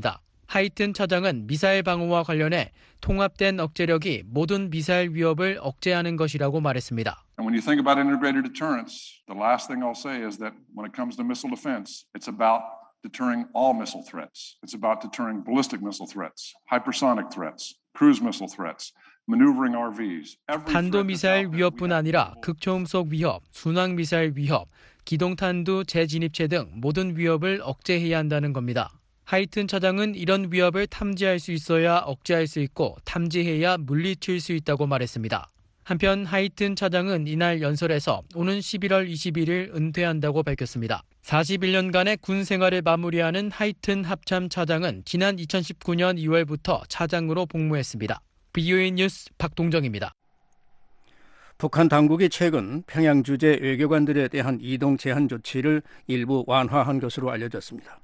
Speaker 18: 하이튼 차장은 미사일 방어와 관련해 통합된 억제력이 모든 미사일 위협을 억제하는 것이라고 말했습니다.
Speaker 19: And when you think about integrated deterrence, the last thing I'll say is that when it comes to missile defense, it's about deterring all missile threats. It's about deterring ballistic missile threats, hypersonic threats, cruise missile threats, maneuvering R Vs.
Speaker 18: 탄도미사일 위협뿐 아니라 극초음속 위협, 순항미사일 위협, 기동탄두 재진입체 등 모든 위협을 억제해야 한다는 겁니다. 하이튼 차장은 이런 위협을 탐지할 수 있어야 억제할 수 있고 탐지해야 물리칠 수 있다고 말했습니다. 한편 하이튼 차장은 이날 연설에서 오는 십일월 이십일일 은퇴한다고 밝혔습니다. 사십일 년간의 군 생활을 마무리하는 하이튼 합참 차장은 지난 이천십구년 이월부터 차장으로 복무했습니다. 비오에이 뉴스 박동정입니다.
Speaker 3: 북한 당국이 최근 평양 주재 외교관들에 대한 이동 제한 조치를 일부 완화한 것으로 알려졌습니다.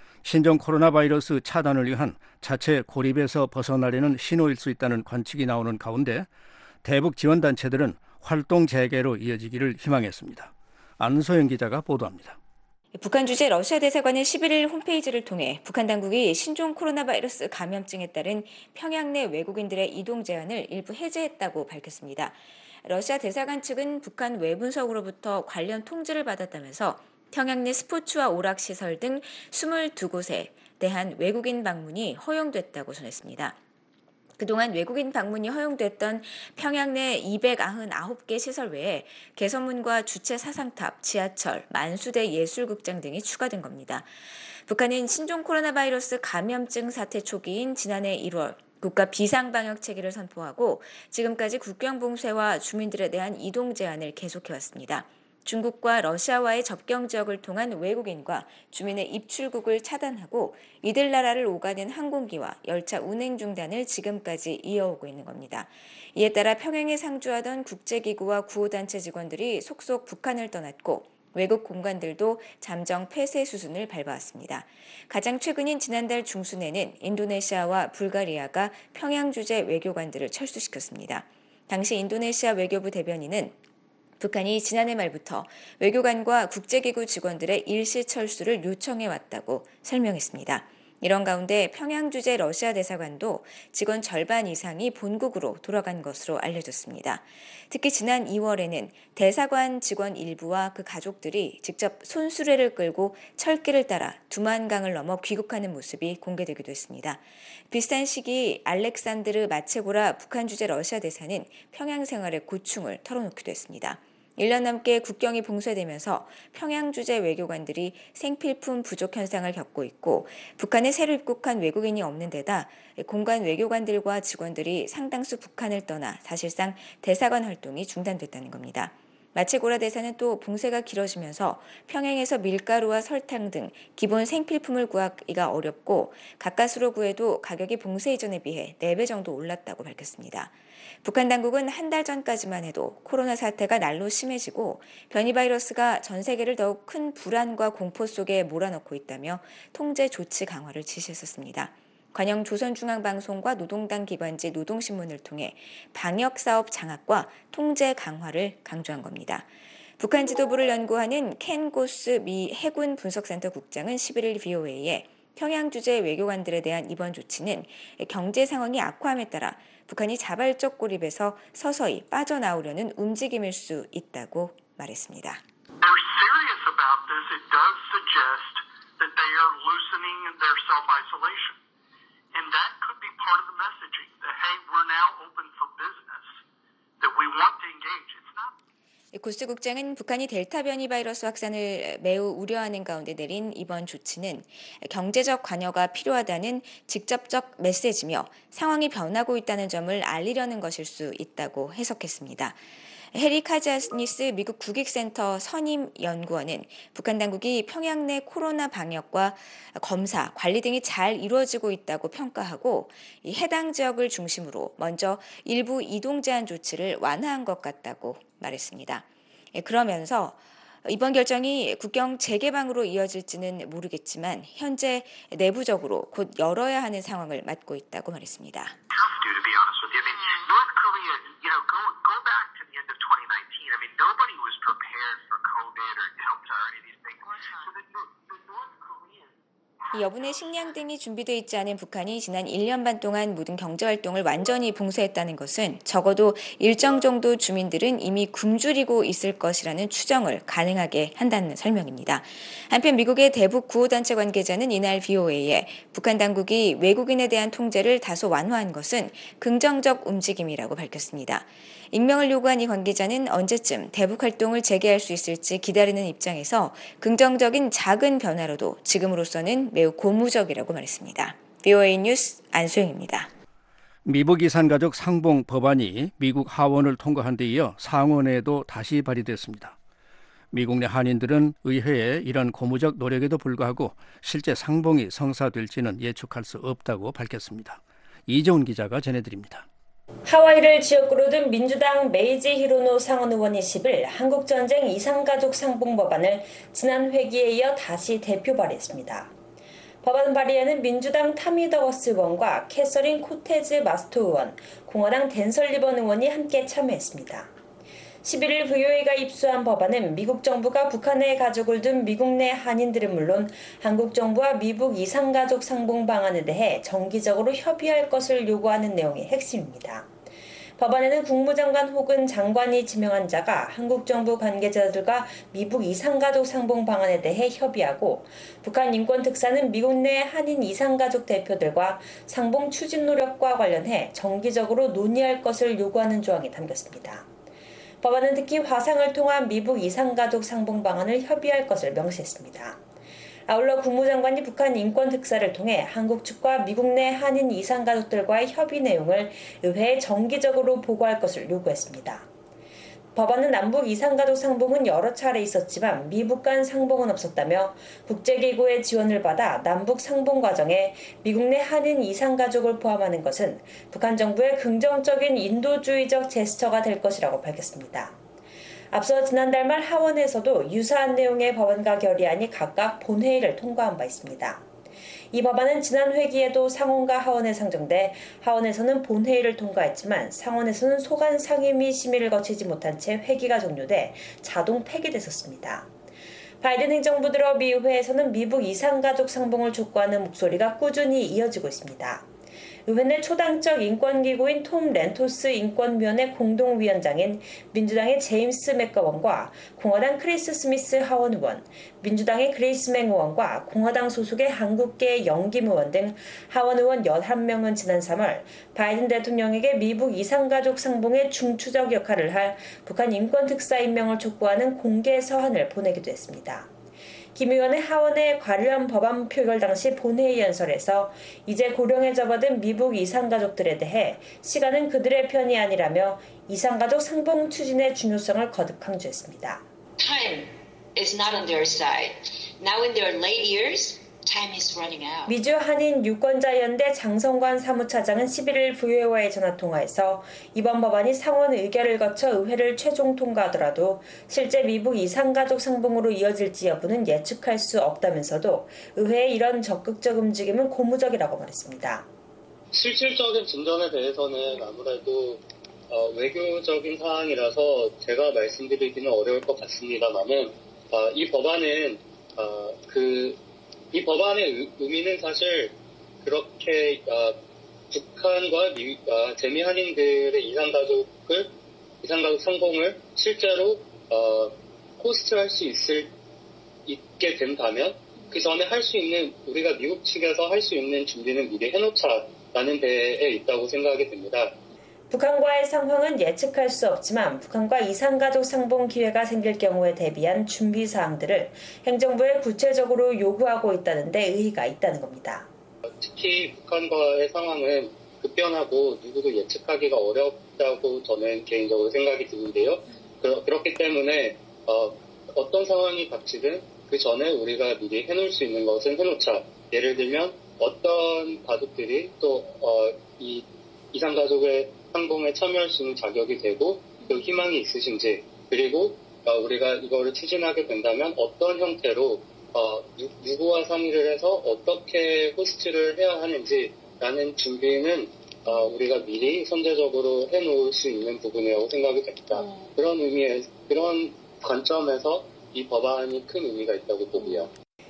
Speaker 3: 신종 코로나 바이러스 차단을 위한 자체 고립에서 벗어나려는 신호일 수 있다는 관측이 나오는 가운데 대북 지원단체들은 활동 재개로 이어지기를 희망했습니다. 안소영 기자가 보도합니다.
Speaker 20: 북한 주재 러시아 대사관은 십일일 홈페이지를 통해 북한 당국이 신종 코로나 바이러스 감염증에 따른 평양 내 외국인들의 이동 제한을 일부 해제했다고 밝혔습니다. 러시아 대사관 측은 북한 외분석으로부터 관련 통지를 받았다면서 평양 내 스포츠와 오락시설 등 이십이 곳에 대한 외국인 방문이 허용됐다고 전했습니다. 그동안 외국인 방문이 허용됐던 평양 내 이백구십구 개 시설 외에 개선문과 주체 사상탑, 지하철, 만수대 예술극장 등이 추가된 겁니다. 북한은 신종 코로나 바이러스 감염증 사태 초기인 지난해 일월 국가 비상방역 체계를 선포하고 지금까지 국경 봉쇄와 주민들에 대한 이동 제한을 계속해왔습니다. 중국과 러시아와의 접경 지역을 통한 외국인과 주민의 입출국을 차단하고 이들 나라를 오가는 항공기와 열차 운행 중단을 지금까지 이어오고 있는 겁니다. 이에 따라 평양에 상주하던 국제기구와 구호단체 직원들이 속속 북한을 떠났고 외국 공관들도 잠정 폐쇄 수순을 밟아왔습니다. 가장 최근인 지난달 중순에는 인도네시아와 불가리아가 평양 주재 외교관들을 철수시켰습니다. 당시 인도네시아 외교부 대변인은 북한이 지난해 말부터 외교관과 국제기구 직원들의 일시 철수를 요청해왔다고 설명했습니다. 이런 가운데 평양 주재 러시아 대사관도 직원 절반 이상이 본국으로 돌아간 것으로 알려졌습니다. 특히 지난 이월에는 대사관 직원 일부와 그 가족들이 직접 손수레를 끌고 철길을 따라 두만강을 넘어 귀국하는 모습이 공개되기도 했습니다. 비슷한 시기 알렉산드르 마체고라 북한 주재 러시아 대사는 평양 생활의 고충을 털어놓기도 했습니다. 일 년 넘게 국경이 봉쇄되면서 평양 주재 외교관들이 생필품 부족 현상을 겪고 있고 북한에 새로 입국한 외국인이 없는 데다 공관 외교관들과 직원들이 상당수 북한을 떠나 사실상 대사관 활동이 중단됐다는 겁니다. 마체고라 대사는 또 봉쇄가 길어지면서 평양에서 밀가루와 설탕 등 기본 생필품을 구하기가 어렵고 가까스로 구해도 가격이 봉쇄 이전에 비해 네 배 정도 올랐다고 밝혔습니다. 북한 당국은 한 달 전까지만 해도 코로나 사태가 날로 심해지고 변이 바이러스가 전 세계를 더욱 큰 불안과 공포 속에 몰아넣고 있다며 통제 조치 강화를 지시했었습니다. 관영 조선중앙방송과 노동당 기관지 노동신문을 통해 방역사업 장악과 통제 강화를 강조한 겁니다. 북한 지도부를 연구하는 켄 고스 미 해군 분석센터 국장은 십일일 비오에이에 평양 주재 외교관들에 대한 이번 조치는 경제 상황이 악화함에 따라 북한이 자발적 고립에서 서서히 빠져나오려는 움직임일 수 있다고 말했습니다.
Speaker 21: They're serious about this. It does suggest that they are loosening their self-isolation. And that could be part of the messaging that, hey, we're now open for business, that we want to engage. It's not.
Speaker 20: 고스 국장은 북한이 델타 변이 바이러스 확산을 매우 우려하는 가운데 내린 이번 조치는 경제적 관여가 필요하다는 직접적 메시지며 상황이 변하고 있다는 점을 알리려는 것일 수 있다고 해석했습니다. 해리 카자니스 미국 국익센터 선임 연구원은 북한 당국이 평양 내 코로나 방역과 검사, 관리 등이 잘 이루어지고 있다고 평가하고 이 해당 지역을 중심으로 먼저 일부 이동 제한 조치를 완화한 것 같다고 말했습니다. 그러면서 이번 결정이 국경 재개방으로 이어질지는 모르겠지만 현재 내부적으로 곧 열어야 하는 상황을 맞고 있다고 말했습니다.
Speaker 21: Nobody was prepared for COVID or Delta or any of these things. So the, the North Koreans
Speaker 20: 여분의 식량 등이 준비되어 있지 않은 북한이 지난 일 년 반 동안 모든 경제활동을 완전히 봉쇄했다는 것은 적어도 일정 정도 주민들은 이미 굶주리고 있을 것이라는 추정을 가능하게 한다는 설명입니다. 한편 미국의 대북 구호단체 관계자는 이날 브이오에이에 북한 당국이 외국인에 대한 통제를 다소 완화한 것은 긍정적 움직임이라고 밝혔습니다. 익명을 요구한 이 관계자는 언제쯤 대북 활동을 재개할 수 있을지 기다리는 입장에서 긍정적인 작은 변화로도 지금으로서는 매우 고무적이라고 말했습니다. 브이오에이 뉴스 안소영입니다.
Speaker 3: 미북 이산가족 상봉 법안이 미국 하원을 통과한 데 이어 상원에도 다시 발의됐습니다. 미국 내 한인들은 의회의 이런 고무적 노력에도 불구하고 실제 상봉이 성사될지는 예측할 수 없다고 밝혔습니다. 이재훈 기자가 전해드립니다.
Speaker 1: 하와이를 지역구로 둔 민주당 메이지 히로노 상원 의원이 이십 일 한국전쟁 이산가족 상봉 법안을 지난 회기에 이어 다시 대표 발의했습니다. 법안 발의에는 민주당 타미 더거스 의원과 캐서린 코테즈 마스토 의원, 공화당 댄 설리번 의원이 함께 참여했습니다. 십일 일 브이오에이가 입수한 법안은 미국 정부가 북한에 가족을 둔 미국 내 한인들은 물론 한국 정부와 미북 이산가족 상봉 방안에 대해 정기적으로 협의할 것을 요구하는 내용이 핵심입니다. 법안에는 국무장관 혹은 장관이 지명한 자가 한국 정부 관계자들과 미북 이산가족 상봉 방안에 대해 협의하고 북한 인권특사는 미국 내 한인 이산가족 대표들과 상봉 추진 노력과 관련해 정기적으로 논의할 것을 요구하는 조항이 담겼습니다. 법안은 특히 화상을 통한 미북 이산가족 상봉 방안을 협의할 것을 명시했습니다. 아울러 국무장관이 북한 인권특사를 통해 한국 측과 미국 내 한인 이산가족들과의 협의 내용을 의회에 정기적으로 보고할 것을 요구했습니다. 법안은 남북 이산가족 상봉은 여러 차례 있었지만 미북 간 상봉은 없었다며 국제기구의 지원을 받아 남북 상봉 과정에 미국 내 한인 이산가족을 포함하는 것은 북한 정부의 긍정적인 인도주의적 제스처가 될 것이라고 밝혔습니다. 앞서 지난달 말 하원에서도 유사한 내용의 법안과 결의안이 각각 본회의를 통과한 바 있습니다. 이 법안은 지난 회기에도 상원과 하원에 상정돼 하원에서는 본회의를 통과했지만 상원에서는 소관 상임 및 심의를 거치지 못한 채 회기가 종료돼 자동 폐기됐었습니다. 바이든 행정부 들어 미 의회에서는 미북 이산가족 상봉을 촉구하는 목소리가 꾸준히 이어지고 있습니다. 의회 내 초당적 인권기구인 톰 렌토스 인권위원회 공동위원장인 민주당의 제임스 맥거원과 공화당 크리스 스미스 하원 의원, 민주당의 그레이스 맹 의원과 공화당 소속의 한국계 영김 의원 등 하원 의원 열한 명은 지난 삼월 바이든 대통령에게 미북 이산가족 상봉의 중추적 역할을 할 북한 인권특사 임명을 촉구하는 공개 서한을 보내기도 했습니다. 김 의원은 하원의 관련 법안 표결 당시 본회의 연설에서 이제 고령에 접어든 미북 이산가족들에 대해 시간은 그들의 편이 아니라며 이산가족 상봉 추진의 중요성을 거듭 강조했습니다.
Speaker 22: Time is not on their side. Now in their late years, time is running out.
Speaker 1: 미주 한인 유권자연대 장성관 사무차장은 십일 일 브이오에이와의 전화통화에서 이번 법안이 상원 의결을 거쳐 의회를 최종 통과하더라도 실제 미북 이산가족 상봉으로 이어질지 여부는 예측할 수 없다면서도 의회의 이런 적극적 움직임은 고무적이라고 말했습니다.
Speaker 23: 실질적인 진전에 대해서는 아무래도 어, 외교적인 사항이라서 제가 말씀드리기는 어려울 것 같습니다만은 어, 이 법안은 어, 그 이 법안의 의미는 사실 그렇게 어, 북한과 미, 어, 재미 한인들의 이산가족을 이산가족 상봉을 실제로 어, 호스트할 수 있을 있게 된다면 그 전에 할 수 있는 우리가 미국 측에서 할 수 있는 준비는 미리 해놓자라는 데에 있다고 생각이 됩니다.
Speaker 1: 북한과의 상황은 예측할 수 없지만 북한과 이산가족 상봉 기회가 생길 경우에 대비한 준비 사항들을 행정부에 구체적으로 요구하고 있다는 데 의의가 있다는 겁니다.
Speaker 23: 특히 북한과의 상황은 급변하고 누구도 예측하기가 어렵다고 저는 개인적으로 생각이 드는데요. 그러, 그렇기 때문에 어, 어떤 상황이 닥치든 그 전에 우리가 미리 해놓을 수 있는 것은 해놓자. 예를 들면 어떤 가족들이 또 어, 이 이산가족의 상봉에 참여할 수 있는 자격이 되고 또 희망이 있으신지 그리고 어, 우리가 이거를 추진하게 된다면 어떤 형태로 어, 누, 누구와 상의를 해서 어떻게 호스트를 해야 하는지라는 준비는 어, 우리가 미리 선제적으로 해놓을 수 있는 부분이라고 생각이 됩니다. 음. 그런 의미에 그런 관점에서 이 법안이 큰 의미가 있다고 보고요.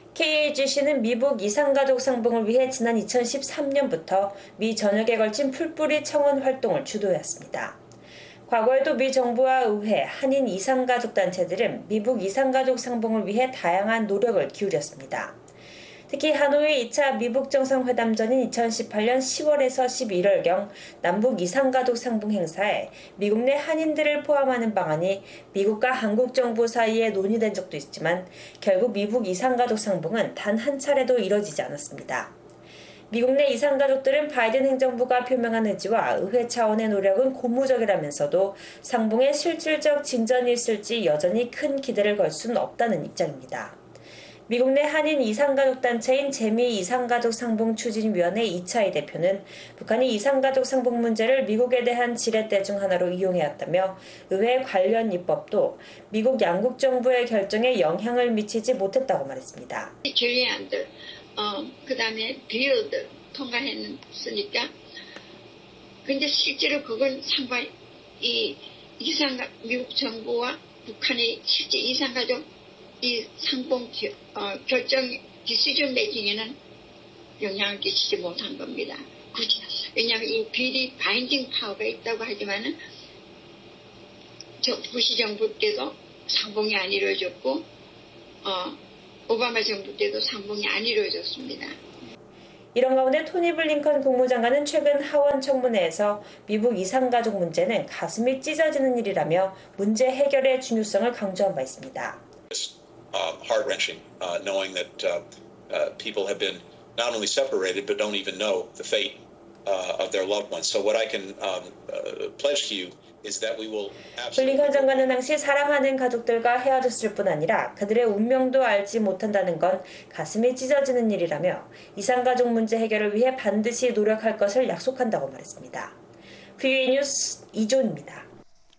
Speaker 1: 케이에이지씨는 미국 이산가족 상봉을 위해 지난 이천십삼 년부터 미 전역에 걸친 풀뿌리 청원 활동을 주도해왔습니다. 과거에도 미 정부와 의회, 한인 이산가족 단체들은 미국 이산가족 상봉을 위해 다양한 노력을 기울였습니다. 특히 하노이 이 차 미북 정상회담 전인 이천십팔 년 시월에서 십일월경 남북 이산가족 상봉 행사에 미국 내 한인들을 포함하는 방안이 미국과 한국 정부 사이에 논의된 적도 있지만 결국 미북 이산가족 상봉은 단 한 차례도 이뤄지지 않았습니다. 미국 내 이산가족들은 바이든 행정부가 표명한 의지와 의회 차원의 노력은 고무적이라면서도 상봉에 실질적 진전이 있을지 여전히 큰 기대를 걸 수는 없다는 입장입니다. 미국 내 한인 이산가족 단체인 재미 이산가족 상봉 추진위원회 이차희 대표는 북한이 이산가족 상봉 문제를 미국에 대한 지렛대 중 하나로 이용해왔다며 의회 관련 입법도 미국 양국 정부의 결정에 영향을 미치지 못했다고 말했습니다.
Speaker 2: 결의안들, 어, 그 다음에 비율들 통과했으니까 근데 실제로 그건 상관 이 이산가 미국 정부와 북한의 실제 이산가족 이 상봉 어, 결정 디시전 메이킹에는 영향을 끼치지 못한 겁니다. 굳이 왜냐하면 이 비리 바인딩 파워가 있다고 하지만은 저 부시 정부 때도 상봉이 안 이루어졌고 어, 오바마 정부 때도 상봉이 안 이루어졌습니다.
Speaker 1: 이런 가운데 토니 블링컨 국무장관은 최근 하원 청문회에서 미국 이산가족 문제는 가슴이 찢어지는 일이라며 문제 해결의 중요성을 강조한 바 있습니다.
Speaker 5: Uh, heart-wrenching, uh, knowing that uh, uh, people have been not only separated but don't even know the fate uh, of their loved ones. So what I can um, uh, pledge to you is that we will absolutely.
Speaker 1: 블링컨 장관은 당시 사랑하는 가족들과 헤어졌을 뿐 아니라 그들의 운명도 알지 못한다는 건 가슴이 찢어지는 일이라며 이산가족 문제 해결을 위해 반드시 노력할 것을 약속한다고 말했습니다. 브이오에이 뉴스 이조은입니다.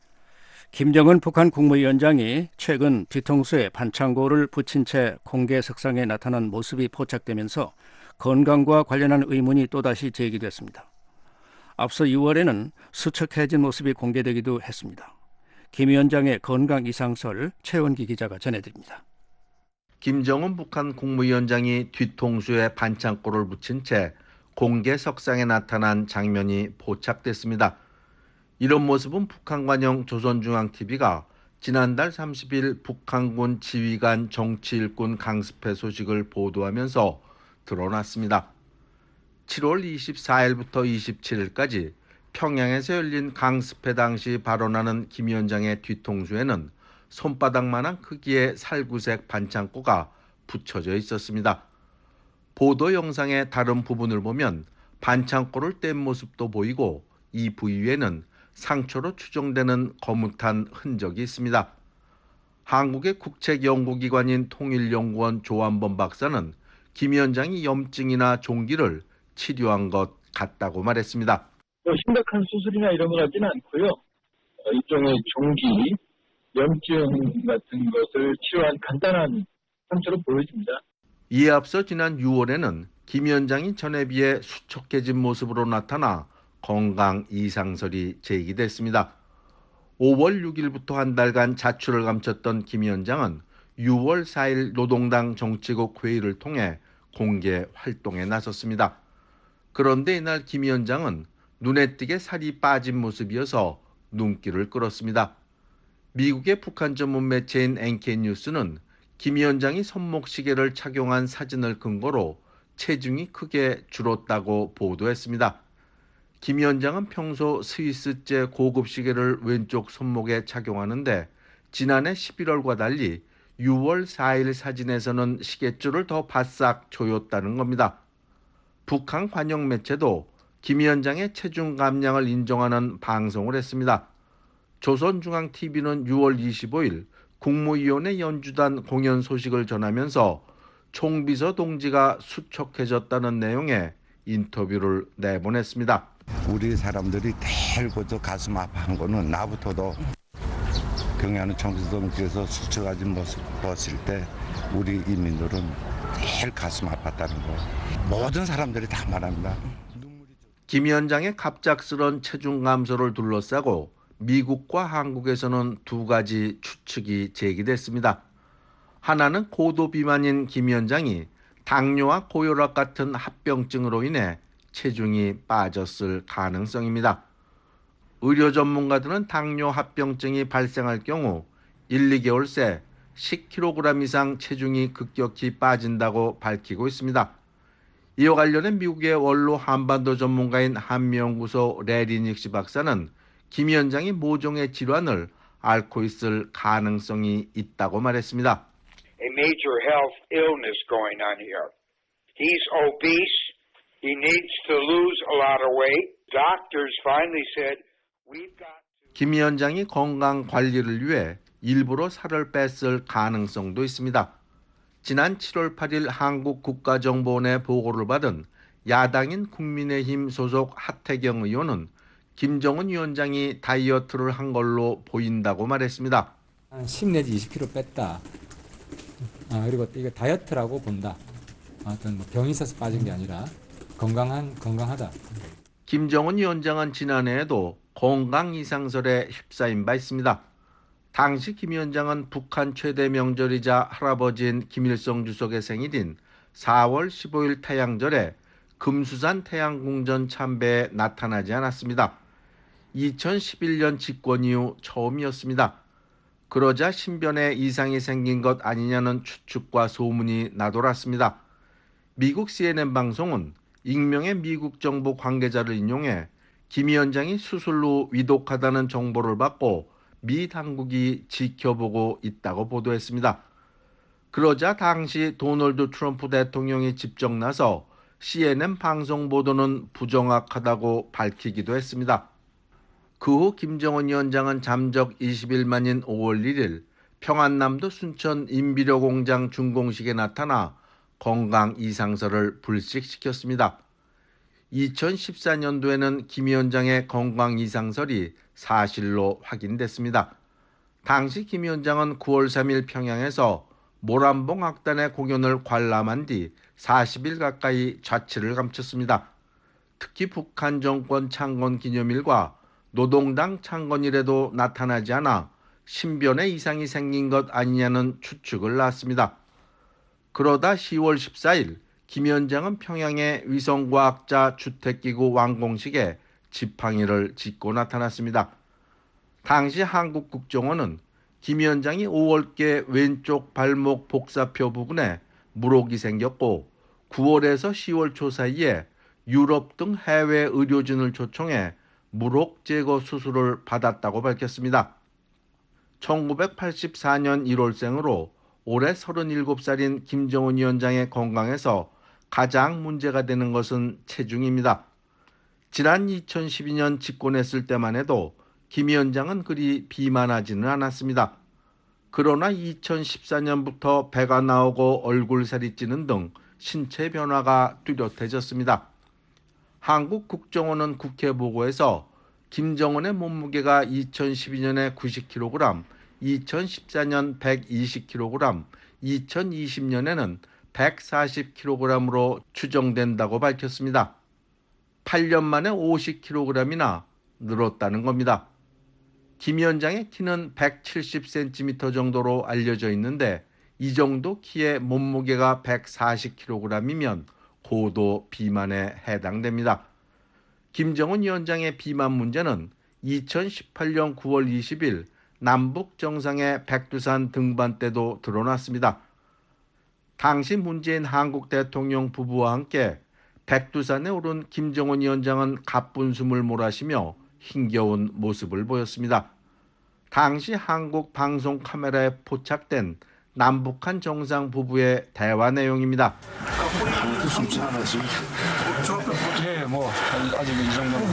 Speaker 3: 김정은 북한 국무위원장이 최근 뒤통수에 반창고를 붙인 채 공개 석상에 나타난 모습이 포착되면서 건강과 관련한 의문이 또다시 제기됐습니다. 앞서 유월에는 수척해진 모습이 공개되기도 했습니다. 김 위원장의 건강 이상설 최원기 기자가 전해드립니다.
Speaker 7: 김정은 북한 국무위원장이 뒤통수에 반창고를 붙인 채 공개 석상에 나타난 장면이 포착됐습니다. 이런 모습은 북한관영 조선중앙티비가 지난달 삼십 일 북한군 지휘관 정치 일꾼 강습회 소식을 보도하면서 드러났습니다. 칠월 이십사일부터 이십칠일까지 평양에서 열린 강습회 당시 발언하는 김 위원장의 뒤통수에는 손바닥만한 크기의 살구색 반창고가 붙여져 있었습니다. 보도 영상의 다른 부분을 보면 반창고를 뗀 모습도 보이고 이 부위에는 상처로 추정되는 거뭇한 흔적이 있습니다. 한국의 국책연구기관인 통일연구원 조한범 박사는 김 위원장이 염증이나 종기를 치료한 것 같다고 말했습니다.
Speaker 15: 심각한 수술이나 이런 것 같지는 않고요. 일종의 종기, 염증 같은 것을 치료한 간단한 상처로 보여집니다.
Speaker 7: 이에 앞서 지난 유월에는 김 위원장이 전에 비해 수척해진 모습으로 나타나 건강 이상설이 제기됐습니다. 오월 육일부터 한 달간 자출을 감췄던 김 위원장은 유월 사일 노동당 정치국 회의를 통해 공개 활동에 나섰습니다. 그런데 이날 김 위원장은 눈에 띄게 살이 빠진 모습이어서 눈길을 끌었습니다. 미국의 북한 전문 매체인 엔케이뉴스는 김 위원장이 손목시계를 착용한 사진을 근거로 체중이 크게 줄었다고 보도했습니다. 김 위원장은 평소 스위스제 고급 시계를 왼쪽 손목에 착용하는데 지난해 십일월과 달리 유월 사일 사진에서는 시계줄을 더 바싹 조였다는 겁니다. 북한 관영 매체도 김 위원장의 체중 감량을 인정하는 방송을 했습니다. 조선중앙티비는 유월 이십오일 국무위원회 연주단 공연 소식을 전하면서 총비서 동지가 수척해졌다는 내용의 인터뷰를 내보냈습니다.
Speaker 24: 우리 사람들이 제일 먼저 가슴 아파한 거는 나부터도 경애하는 총비서 동지에서 수척해진 모습 봤을 때 우리 인민들은 제일 가슴 아팠다는 거 모든 사람들이 다 말합니다.
Speaker 7: 김 위원장의 갑작스런 체중 감소를 둘러싸고 미국과 한국에서는 두 가지 추측이 제기됐습니다. 하나는 고도 비만인 김 위원장이 당뇨와 고혈압 같은 합병증으로 인해 체중이 빠졌을 가능성입니다. 의료 전문가들은 당뇨 합병증이 발생할 경우 일, 이 개월 새 십 킬로그램 이상 체중이 급격히 빠진다고 밝히고 있습니다. 이와 관련해 미국의 원로 한반도 전문가인 한미연구소 레리 닉시 박사는 김 위원장이 모종의 질환을 앓고 있을 가능성이 있다고 말했습니다.
Speaker 8: A major health illness going on here. He's obese. He needs to lose a lot of weight. Doctors finally said, we've got to...
Speaker 7: 김 위원장이 건강 관리를 위해 일부러 살을 뺐을 가능성도 있습니다. 지난 칠월 팔일 한국국가정보원의 보고를 받은 야당인 국민의힘 소속 하태경 의원은 김정은 위원장이 다이어트를 한 걸로 보인다고 말했습니다.
Speaker 9: 한 십 내지 이십 킬로그램 뺐다. 아, 그리고 이게 다이어트라고 본다. 어떤 뭐 병이 있어서 빠진 게 아니라 건강한 건강하다.
Speaker 7: 김정은 위원장은 지난해에도 건강 이상설에 휩싸인 바 있습니다. 당시 김 위원장은 북한 최대 명절이자 할아버지인 김일성 주석의 생일인 사월 십오일 태양절에 금수산 태양궁전 참배에 나타나지 않았습니다. 이천십일년 집권 이후 처음이었습니다. 그러자 신변에 이상이 생긴 것 아니냐는 추측과 소문이 나돌았습니다. 미국 씨엔엔 방송은 익명의 미국 정부 관계자를 인용해 김 위원장이 수술 후 위독하다는 정보를 받고 미 당국이 지켜보고 있다고 보도했습니다. 그러자 당시 도널드 트럼프 대통령이 직접 나서 씨엔엔 방송 보도는 부정확하다고 밝히기도 했습니다. 그 후 김정은 위원장은 잠적 이십일 만인 오월 일일 평안남도 순천 인비료 공장 준공식에 나타나 건강 이상설을 불식시켰습니다. 이천십사년도에는 김 위원장의 건강 이상설이 사실로 확인됐습니다. 당시 김 위원장은 구월 삼일 평양에서 모란봉 악단의 공연을 관람한 뒤 사십일 가까이 자취를 감췄습니다. 특히 북한 정권 창건 기념일과 노동당 창건일에도 나타나지 않아 신변에 이상이 생긴 것 아니냐는 추측을 낳았습니다. 그러다 시월 십사일 김 위원장은 평양의 위성과학자 주택기구 완공식에 지팡이를 짚고 나타났습니다. 당시 한국국정원은 김 위원장이 오월께 왼쪽 발목 복사표 부분에 물혹이 생겼고 구월에서 시월 초 사이에 유럽 등 해외 의료진을 초청해 물혹 제거 수술을 받았다고 밝혔습니다. 천구백팔십사년 일월생으로 올해 서른일곱 살인 김정은 위원장의 건강에서 가장 문제가 되는 것은 체중입니다. 지난 이천십이년 집권했을 때만 해도 김 위원장은 그리 비만하지는 않았습니다. 그러나 이천십사년부터 배가 나오고 얼굴살이 찌는 등 신체 변화가 뚜렷해졌습니다. 한국국정원은 국회 보고에서 김정은의 몸무게가 이천십이년에 구십 킬로그램, 이천십사년 백이십 킬로그램, 이천이십년에는 백사십 킬로그램으로 추정된다고 밝혔습니다. 팔 년 만에 오십 킬로그램이나 늘었다는 겁니다. 김 위원장의 키는 백칠십 센티미터 정도로 알려져 있는데 이 정도 키의 몸무게가 백사십 킬로그램이면 고도 비만에 해당됩니다. 김정은 위원장의 비만 문제는 이천십팔년 구월 이십일 남북 정상의 백두산 등반 때도 드러났습니다. 당시 문재인 한국 대통령 부부와 함께 백두산에 오른 김정은 위원장은 가쁜 숨을 몰아쉬며 힘겨운 모습을 보였습니다. 당시 한국 방송 카메라에 포착된 남북한 정상 부부의 대화 내용입니다.
Speaker 10: 네, 뭐 아직 이 정도는.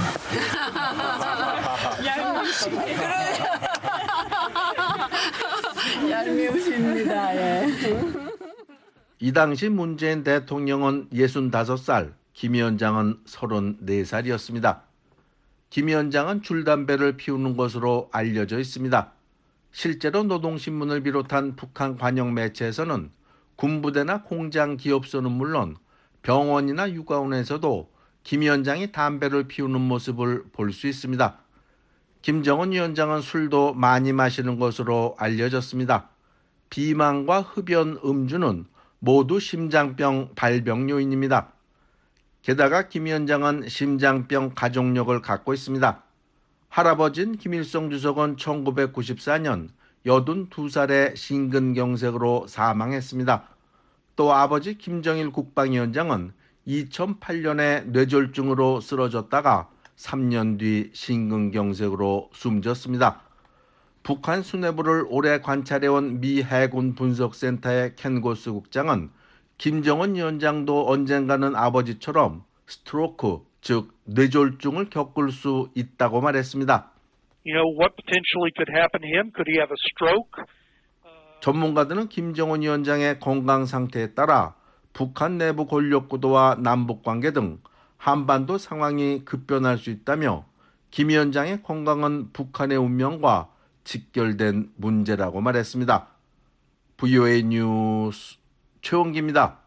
Speaker 11: 얄미우십니다. 예.
Speaker 7: 이 당시 문재인 대통령은 예순다섯 살, 김 위원장은 서른네 살이었습니다. 김 위원장은 줄담배를 피우는 것으로 알려져 있습니다. 실제로 노동신문을 비롯한 북한 관영 매체에서는 군부대나 공장 기업소는 물론 병원이나 육아원에서도 김 위원장이 담배를 피우는 모습을 볼 수 있습니다. 김정은 위원장은 술도 많이 마시는 것으로 알려졌습니다. 비만과 흡연 음주는 모두 심장병 발병 요인입니다. 게다가 김 위원장은 심장병 가족력을 갖고 있습니다. 할아버지인 김일성 주석은 천구백구십사 년 여든두 살에 심근경색으로 사망했습니다. 또 아버지 김정일 국방위원장은 이천팔 년에 뇌졸중으로 쓰러졌다가 삼 년 뒤 심근경색으로 숨졌습니다. 북한 수뇌부를 오래 관찰해온 미 해군 분석센터의 켄 고스 국장은 김정은 위원장도 언젠가는 아버지처럼 스트로크, 즉 뇌졸중을 겪을 수 있다고 말했습니다.
Speaker 4: You know, what potentially could happen to him? Could he have a stroke?
Speaker 7: 전문가들은 김정은 위원장의 건강 상태에 따라 북한 내부 권력 구도와 남북 관계 등 한반도 상황이 급변할 수 있다며 김 위원장의 건강은 북한의 운명과 직결된 문제라고 말했습니다. 브이오에이 뉴스 최원기입니다.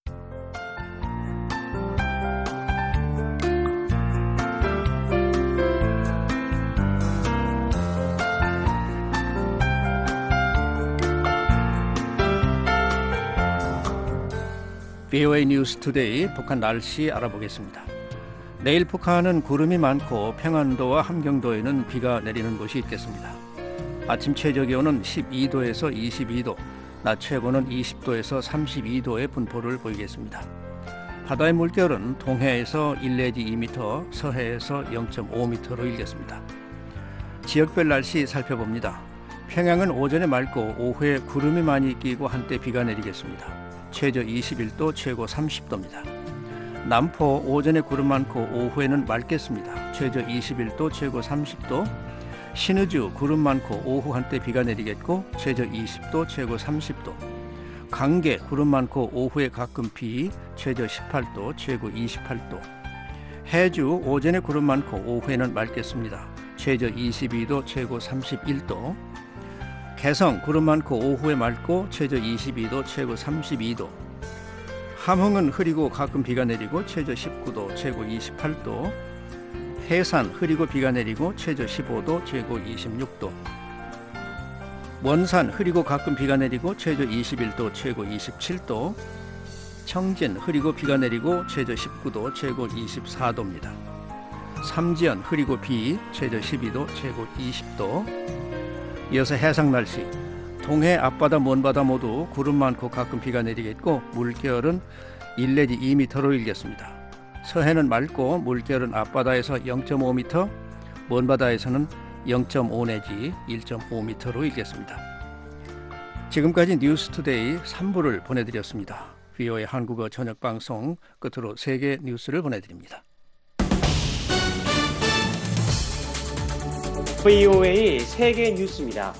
Speaker 3: 브이오에이 뉴스 투데이 북한 날씨 알아보겠습니다. 내일 북한은 구름이 많고 평안도와 함경도에는 비가 내리는 곳이 있겠습니다. 아침 최저 기온은 십이 도에서 이십이 도, 낮 최고는 이십 도에서 삼십이 도의 분포를 보이겠습니다. 바다의 물결은 동해에서 일 내지 이 미터, 서해에서 영 점 오 미터로 일겠습니다. 지역별 날씨 살펴봅니다. 평양은 오전에 맑고 오후에 구름이 많이 끼고 한때 비가 내리겠습니다. 최저 이십일 도, 최고 삼십 도입니다. 남포 오전에 구름 많고 오후에는 맑겠습니다. 최저 이십일 도, 최고 삼십 도. 신의주 구름 많고 오후 한때 비가 내리겠고 최저 이십 도, 최고 삼십 도. 강계 구름 많고 오후에 가끔 비, 최저 십팔 도, 최고 이십팔 도. 해주 오전에 구름 많고 오후에는 맑겠습니다. 최저 이십이 도, 최고 삼십일 도. 개성 구름 많고 오후에 맑고 최저 이십이 도, 최고 삼십이 도. 함흥은 흐리고 가끔 비가 내리고 최저 십구 도, 최고 이십팔 도. 해산 흐리고 비가 내리고 최저 십오 도, 최고 이십육 도. 원산 흐리고 가끔 비가 내리고 최저 이십일 도, 최고 이십칠 도. 청진 흐리고 비가 내리고 최저 십구 도, 최고 이십사 도입니다. 삼지연 흐리고 비, 최저 십이 도, 최고 이십 도. 이어서 해상 날씨. 동해 앞바다 먼바다 모두 구름 많고 가끔 비가 내리겠고 물결은 일 내지 이 미터로 일겠습니다. 서해는 맑고 물결은 앞바다에서 영 점 오 미터, 먼바다에서는 영 점 오 내지 일 점 오 미터로 일겠습니다. 지금까지 뉴스투데이 삼 부를 보내드렸습니다. 브이오에이 한국어 저녁방송 끝으로 세계 뉴스를 보내드립니다.
Speaker 6: 브이오에이 세계 뉴스입니다.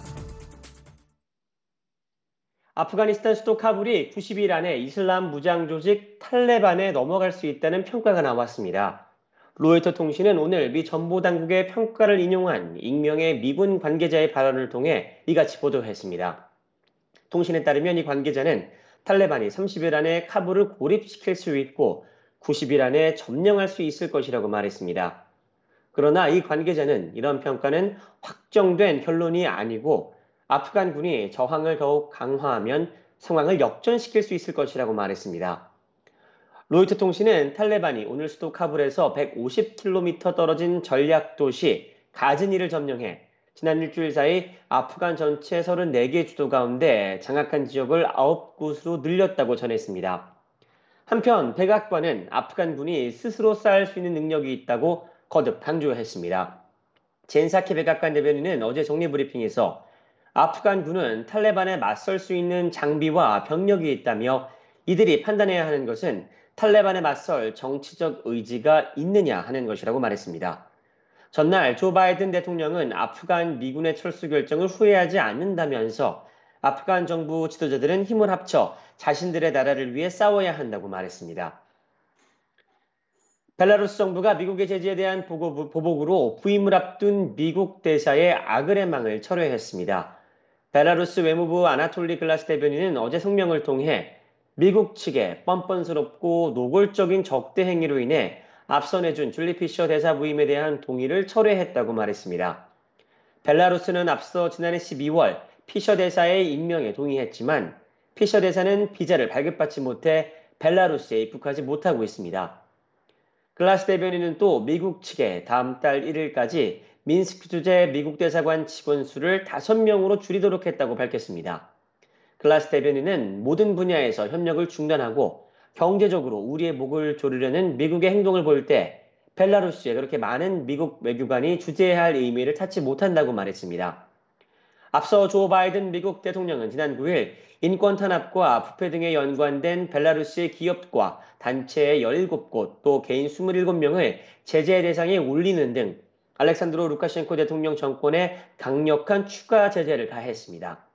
Speaker 6: 아프가니스탄 수도 카불이 구십 일 안에 이슬람 무장 조직 탈레반에 넘어갈 수 있다는 평가가 나왔습니다. 로이터 통신은 오늘 미 정보당국의 평가를 인용한 익명의 미군 관계자의 발언을 통해 이같이 보도했습니다. 통신에 따르면 이 관계자는 탈레반이 삼십 일 안에 카불을 고립시킬 수 있고 구십 일 안에 점령할 수 있을 것이라고 말했습니다. 그러나 이 관계자는 이런 평가는 확정된 결론이 아니고 아프간군이 저항을 더욱 강화하면 상황을 역전시킬 수 있을 것이라고 말했습니다. 로이터 통신은 탈레반이 오늘 수도 카불에서 백오십 킬로미터 떨어진 전략도시 가즈니를 점령해 지난 일주일 사이 아프간 전체 서른네 개 주도 가운데 장악한 지역을 아홉 곳으로 늘렸다고 전했습니다. 한편 백악관은 아프간군이 스스로 쌓을 수 있는 능력이 있다고 거듭 강조했습니다. 젠사키 백악관 대변인은 어제 정례브리핑에서 아프간군은 탈레반에 맞설 수 있는 장비와 병력이 있다며 이들이 판단해야 하는 것은 탈레반에 맞설 정치적 의지가 있느냐 하는 것이라고 말했습니다. 전날 조 바이든 대통령은 아프간 미군의 철수 결정을 후회하지 않는다면서 아프간 정부 지도자들은 힘을 합쳐 자신들의 나라를 위해 싸워야 한다고 말했습니다. 벨라루스 정부가 미국의 제재에 대한 보복으로 부임을 앞둔 미국 대사의 아그레망을 철회했습니다. 벨라루스 외무부 아나톨리 글라스 대변인은 어제 성명을 통해 미국 측의 뻔뻔스럽고 노골적인 적대 행위로 인해 앞서 내준 줄리 피셔 대사 부임에 대한 동의를 철회했다고 말했습니다. 벨라루스는 앞서 지난해 십이월 피셔 대사의 임명에 동의했지만 피셔 대사는 비자를 발급받지 못해 벨라루스에 입국하지 못하고 있습니다. 글라스 대변인은 또 미국 측에 다음 달 일 일까지 민스크 주재 미국 대사관 직원 수를 다섯 명으로 줄이도록 했다고 밝혔습니다. 글라스 대변인은 모든 분야에서 협력을 중단하고 경제적으로 우리의 목을 조르려는 미국의 행동을 볼 때 벨라루스에 그렇게 많은 미국 외교관이 주재해야 할 의미를 찾지 못한다고 말했습니다. 앞서 조 바이든 미국 대통령은 지난 구 일 인권 탄압과 부패 등에 연관된 벨라루스의 기업과 단체의 열일곱 곳 또 개인 이십칠 명을 제재 대상에 올리는 등 알렉산드로 루카셴코 대통령 정권에 강력한 추가 제재를 가했습니다.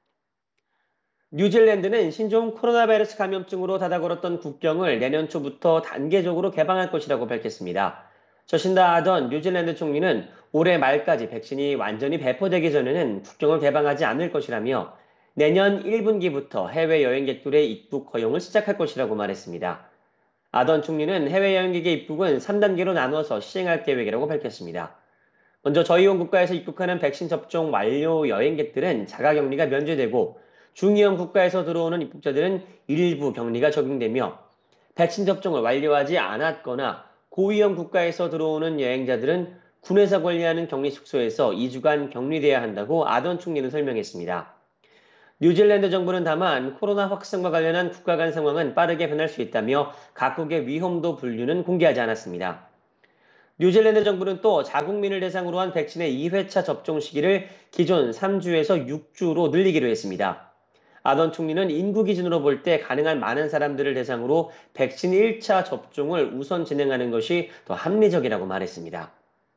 Speaker 6: 뉴질랜드는 신종 코로나 바이러스 감염증으로 닫아걸었던 국경을 내년 초부터 단계적으로 개방할 것이라고 밝혔습니다. 저신다 아던 뉴질랜드 총리는 올해 말까지 백신이 완전히 배포되기 전에는 국경을 개방하지 않을 것이라며 내년 일 분기부터 해외 여행객들의 입국 허용을 시작할 것이라고 말했습니다. 아던 총리는 해외 여행객의 입국은 삼 단계로 나눠서 시행할 계획이라고 밝혔습니다. 먼저 저희원 국가에서 입국하는 백신 접종 완료 여행객들은 자가격리가 면제되고 중위험 국가에서 들어오는 입국자들은 일부 격리가 적용되며 백신 접종을 완료하지 않았거나 고위험 국가에서 들어오는 여행자들은 군에서 관리하는 격리 숙소에서 이 주간 격리돼야 한다고 아던 총리는 설명했습니다. 뉴질랜드 정부는 다만 코로나 확산과 관련한 국가 간 상황은 빠르게 변할 수 있다며 각국의 위험도 분류는 공개하지 않았습니다. 뉴질랜드 정부는 또 자국민을 대상으로 한 백신의 이 회차 접종 시기를 기존 삼 주에서 육 주로 늘리기로 했습니다. 아던 총리는 인구 기준으로 볼 때 가능한 많은 사람들을 대상으로 백신 일 차 접종을 우선 진행하는 것이 더 합리적이라고 말했습니다.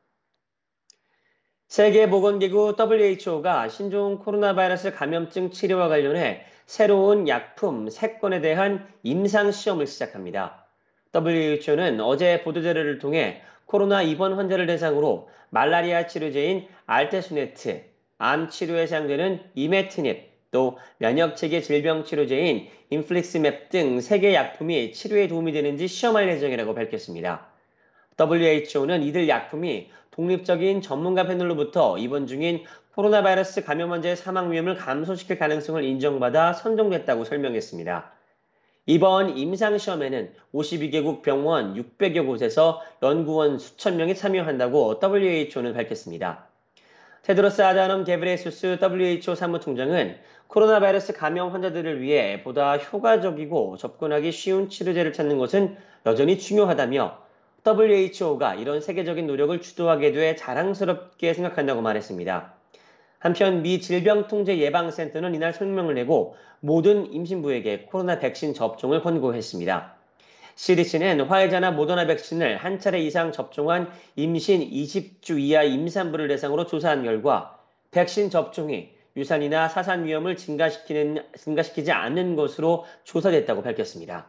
Speaker 6: 세계보건기구 더블유 에이치 오가 신종 코로나 바이러스 감염증 치료와 관련해 새로운 약품 세 건에 대한 임상시험을 시작합니다. 더블유 에이치 오는 어제 보도자료를 통해 코로나 입원 환자를 대상으로 말라리아 치료제인 알테수네트, 암 치료에 사용되는 이메트닙, 또 면역체계 질병 치료제인 인플릭스맵 등 세 개 약품이 치료에 도움이 되는지 시험할 예정이라고 밝혔습니다. 더블유 에이치 오는 이들 약품이 독립적인 전문가 패널로부터 입원 중인 코로나 바이러스 감염 환자의 사망 위험을 감소시킬 가능성을 인정받아 선정됐다고 설명했습니다. 이번 임상시험에는 오십이 개국 병원 육백여 곳에서 연구원 수천 명이 참여한다고 더블유 에이치 오는 밝혔습니다. 테드로스 아다놈 게브레예수스 더블유 에이치 오 사무총장은 코로나 바이러스 감염 환자들을 위해 보다 효과적이고 접근하기 쉬운 치료제를 찾는 것은 여전히 중요하다며 더블유 에이치 오가 이런 세계적인 노력을 주도하게 돼 자랑스럽게 생각한다고 말했습니다. 한편 미 질병통제예방센터는 이날声明을 내고 모든 임신부에게 코로나 백신 접종을 권고했습니다. 씨디씨는 화이자나 모더나 백신을 한 차례 이상 접종한 임신 이십 주 이하 임산부를 대상으로 조사한 결과 백신 접종이 유산이나 사산 위험을 증가시키는, 증가시키지 않는 것으로 조사됐다고 밝혔습니다.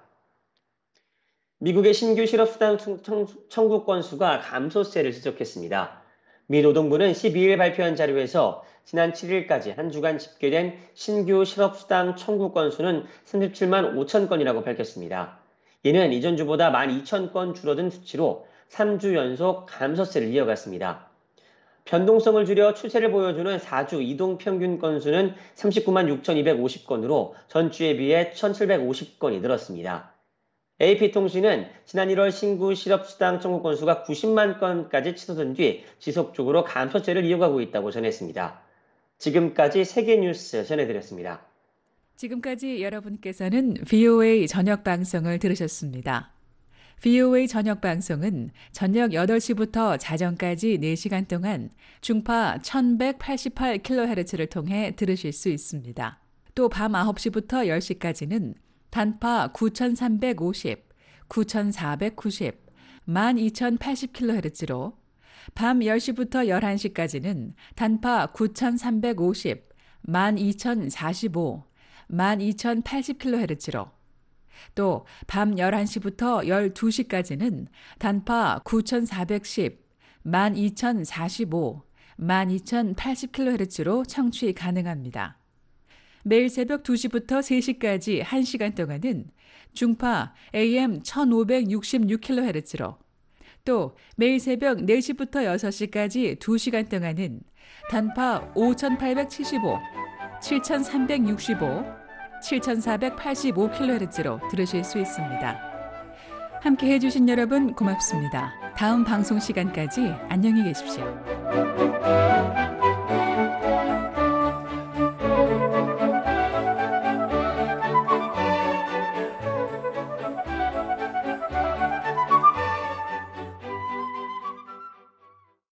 Speaker 6: 미국의 신규 실업수당 청구 건수가 감소세를 지적했습니다. 미 노동부는 십이 일 발표한 자료에서 지난 칠 일까지 한 주간 집계된 신규 실업수당 청구 건수는 삼십칠만 오천 건이라고 밝혔습니다. 이는 이전 주보다 만 이천 건 줄어든 수치로 삼 주 연속 감소세를 이어갔습니다. 변동성을 줄여 추세를 보여주는 사 주 이동 평균 건수는 삼십구만 육천이백오십 건으로 전주에 비해 천칠백오십 건이 늘었습니다. 에이피통신은 지난 일월 신규 실업수당 청구 건수가 구십만 건까지 치솟은 뒤 지속적으로 감소세를 이어가고 있다고 전했습니다. 지금까지 세계뉴스 전해드렸습니다.
Speaker 12: 지금까지 여러분께서는 브이오에이 저녁 방송을 들으셨습니다. 브이오에이 저녁 방송은 저녁 여덟 시부터 자정까지 네 시간 동안 중파 천백팔십팔 킬로헤르츠를 통해 들으실 수 있습니다. 또 밤 아홉 시부터 열 시까지는 단파 구천삼백오십, 구천사백구십, 만 이천팔십 킬로헤르츠로 밤 열 시부터 열한 시까지는 단파 구천삼백오십, 만 이천사십오, 만 이천팔십 킬로헤르츠로 또 밤 열한 시부터 열두 시까지는 단파 구천사백십, 만 이천사십오, 만 이천팔십 킬로헤르츠로 청취 가능합니다. 매일 새벽 두 시부터 세 시까지 한 시간 동안은 중파 에이엠 천오백육십육 킬로헤르츠로 또 매일 새벽 네 시부터 여섯 시까지 두 시간 동안은 단파 오천팔백칠십오, 칠천삼백육십오, 칠천사백팔십오 킬로헤르츠로 들으실 수 있습니다. 함께 해주신 여러분 고맙습니다. 다음 방송 시간까지 안녕히 계십시오.